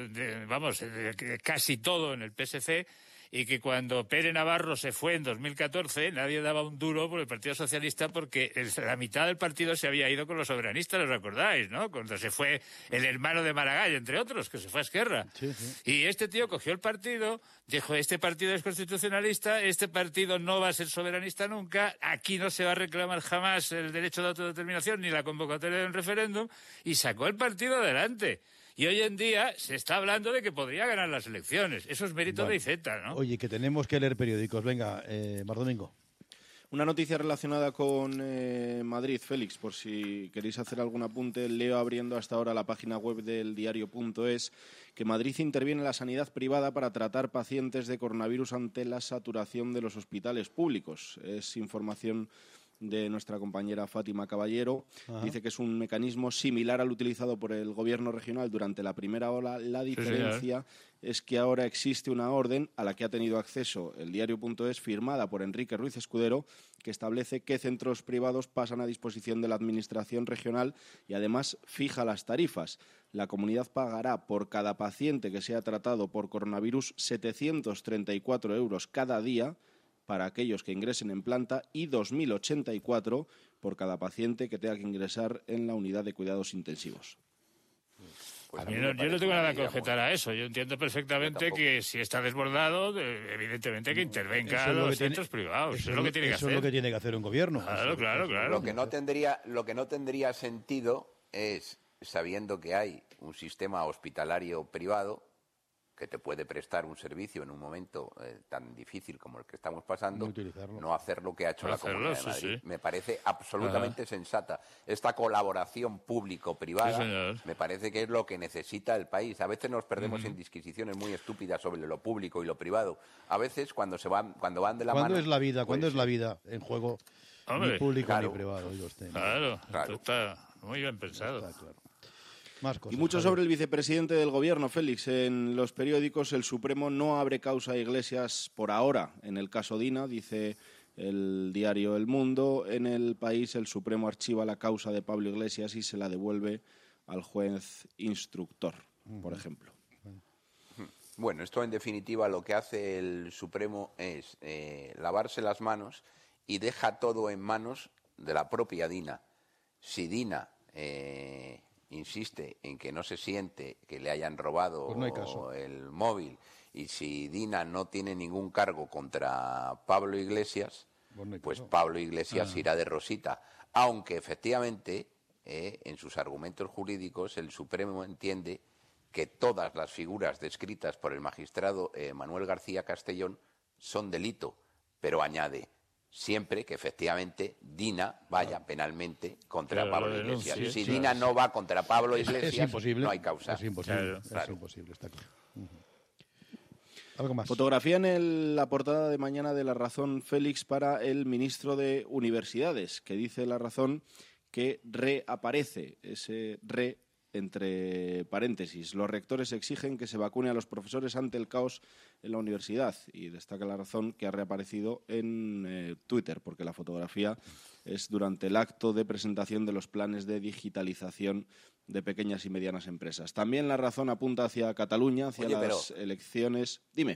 casi todo en el PSC, y que cuando Pere Navarro se fue en 2014 nadie daba un duro por el Partido Socialista porque la mitad del partido se había ido con los soberanistas, ¿lo recordáis, no? Cuando se fue el hermano de Maragall, entre otros, que se fue a Esquerra. Sí. Y este tío cogió el partido, dijo, este partido es constitucionalista, este partido no va a ser soberanista nunca, aquí no se va a reclamar jamás el derecho de autodeterminación ni la convocatoria de un referéndum, y sacó el partido adelante. Y hoy en día se está hablando de que podría ganar las elecciones. Eso es mérito de Iceta, ¿no? Oye, que tenemos que leer periódicos. Venga, Mar Domingo. Una noticia relacionada con Madrid, Félix, por si queréis hacer algún apunte. Leo abriendo hasta ahora la página web del diario.es que Madrid interviene en la sanidad privada para tratar pacientes de coronavirus ante la saturación de los hospitales públicos. Es información de nuestra compañera Fátima Caballero. Ajá. Dice que es un mecanismo similar al utilizado por el gobierno regional durante la primera ola. La diferencia es que ahora existe una orden a la que ha tenido acceso el diario.es, firmada por Enrique Ruiz Escudero, que establece qué centros privados pasan a disposición de la administración regional y además fija las tarifas. La comunidad pagará por cada paciente que sea tratado por coronavirus 734 euros cada día para aquellos que ingresen en planta y 2.084 por cada paciente que tenga que ingresar en la unidad de cuidados intensivos. Pues yo no tengo nada que objetar a eso. Yo entiendo perfectamente que si está desbordado, evidentemente que intervenga los centros privados. Eso es lo que tiene que hacer. Eso es lo que tiene que hacer un gobierno. Claro. Lo que no tendría sentido es, sabiendo que hay un sistema hospitalario privado que te puede prestar un servicio en un momento tan difícil como el que estamos pasando, no hacer lo que ha hecho la Comunidad de Madrid. Me parece absolutamente sensata. Esta colaboración público-privada me parece que es lo que necesita el país. A veces nos perdemos en disquisiciones muy estúpidas sobre lo público y lo privado. A veces cuando van de la mano... ¿Cuándo es la vida en juego? Ni público ni privado? Claro. Está muy bien pensado. Claro. Y mucho sobre el vicepresidente del Gobierno, Félix. En los periódicos, el Supremo no abre causa a Iglesias por ahora. En el caso Dina, dice el diario El Mundo, en El País el Supremo archiva la causa de Pablo Iglesias y se la devuelve al juez instructor, por ejemplo. Bueno, esto en definitiva lo que hace el Supremo es lavarse las manos y deja todo en manos de la propia Dina. Si Dina... insiste en que no se siente que le hayan robado el móvil y si Dina no tiene ningún cargo contra Pablo Iglesias, pues Pablo Iglesias irá de rosita. Aunque efectivamente, en sus argumentos jurídicos, el Supremo entiende que todas las figuras descritas por el magistrado Manuel García Castellón son delito, pero añade... siempre que efectivamente Dina vaya penalmente contra Pablo Iglesias. Si Dina no va contra Pablo Iglesias, no hay causa. Es imposible, está claro. Algo más. Fotografía en la portada de mañana de La Razón, Félix, para el ministro de Universidades, que dice La Razón que reaparece ese entre paréntesis. Los rectores exigen que se vacune a los profesores ante el caos en la universidad. Y destaca La Razón que ha reaparecido en Twitter, porque la fotografía es durante el acto de presentación de los planes de digitalización de pequeñas y medianas empresas. También La Razón apunta hacia Cataluña, hacia las elecciones. Dime.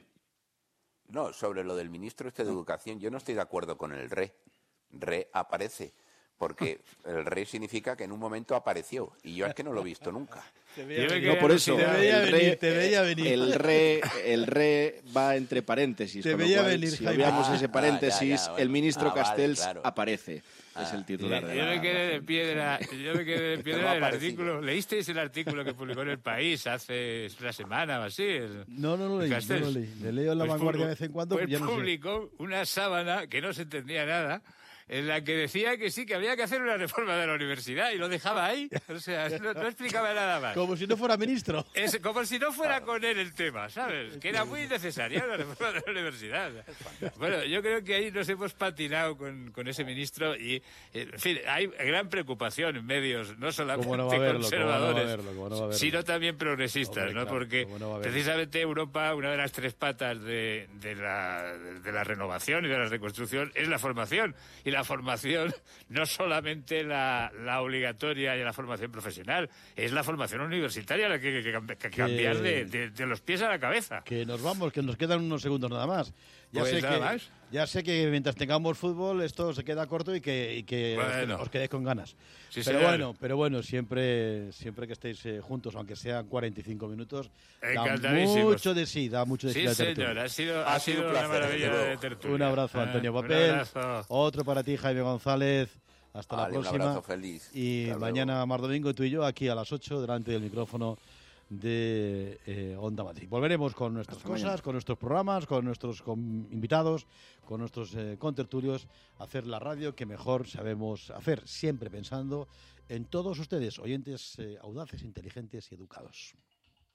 No, sobre lo del ministro de Educación, yo no estoy de acuerdo con el reaparece. porque el re significa que en un momento apareció, y yo es que no lo he visto nunca. No, por eso, te veía venir. El re va entre paréntesis, te con veía lo cual, venir, si Jaime. obviamos ese paréntesis, bueno. el ministro Vale, Castells claro. aparece. Es el titular de Yo la... me quedé de piedra, del artículo. ¿Leísteis el artículo que publicó en El País hace una semana o así? No lo leí. Le leo en La Vanguardia de vez en cuando. Pues ya no sé. publicó una sábana que no se entendía nada, en la que decía que sí, que había que hacer una reforma de la universidad, y lo dejaba ahí. O sea, no explicaba nada más. Como si no fuera ministro. Es como si no fuera con él el tema, ¿sabes? Que era muy necesaria la reforma de la universidad. Bueno, yo creo que ahí nos hemos patinado con ese ministro y, en fin, hay gran preocupación en medios, no solamente conservadores, sino también progresistas, ¿no? Porque precisamente Europa, una de las tres patas de la renovación y de la reconstrucción es la formación. Y la formación, no solamente la obligatoria y la formación profesional, es la formación universitaria la que cambiar de los pies a la cabeza. Que nos vamos, que nos quedan unos segundos nada más. Ya sé que mientras tengamos fútbol esto se queda corto y que bueno, os quedéis con ganas. Sí, pero bueno, siempre que estéis juntos, aunque sean 45 minutos, da mucho de sí, Sí, señor, ha sido una maravilla de tertulia. Un abrazo, Antonio Papel. Otro para ti, Jaime González. Hasta la próxima. Un abrazo feliz. Y mañana, más domingo, tú y yo aquí a las 8 delante del micrófono de Onda Madrid. Volveremos con nuestras cosas, con nuestros programas, con nuestros invitados, con nuestros contertulios, a hacer la radio que mejor sabemos hacer, siempre pensando en todos ustedes, oyentes audaces, inteligentes y educados.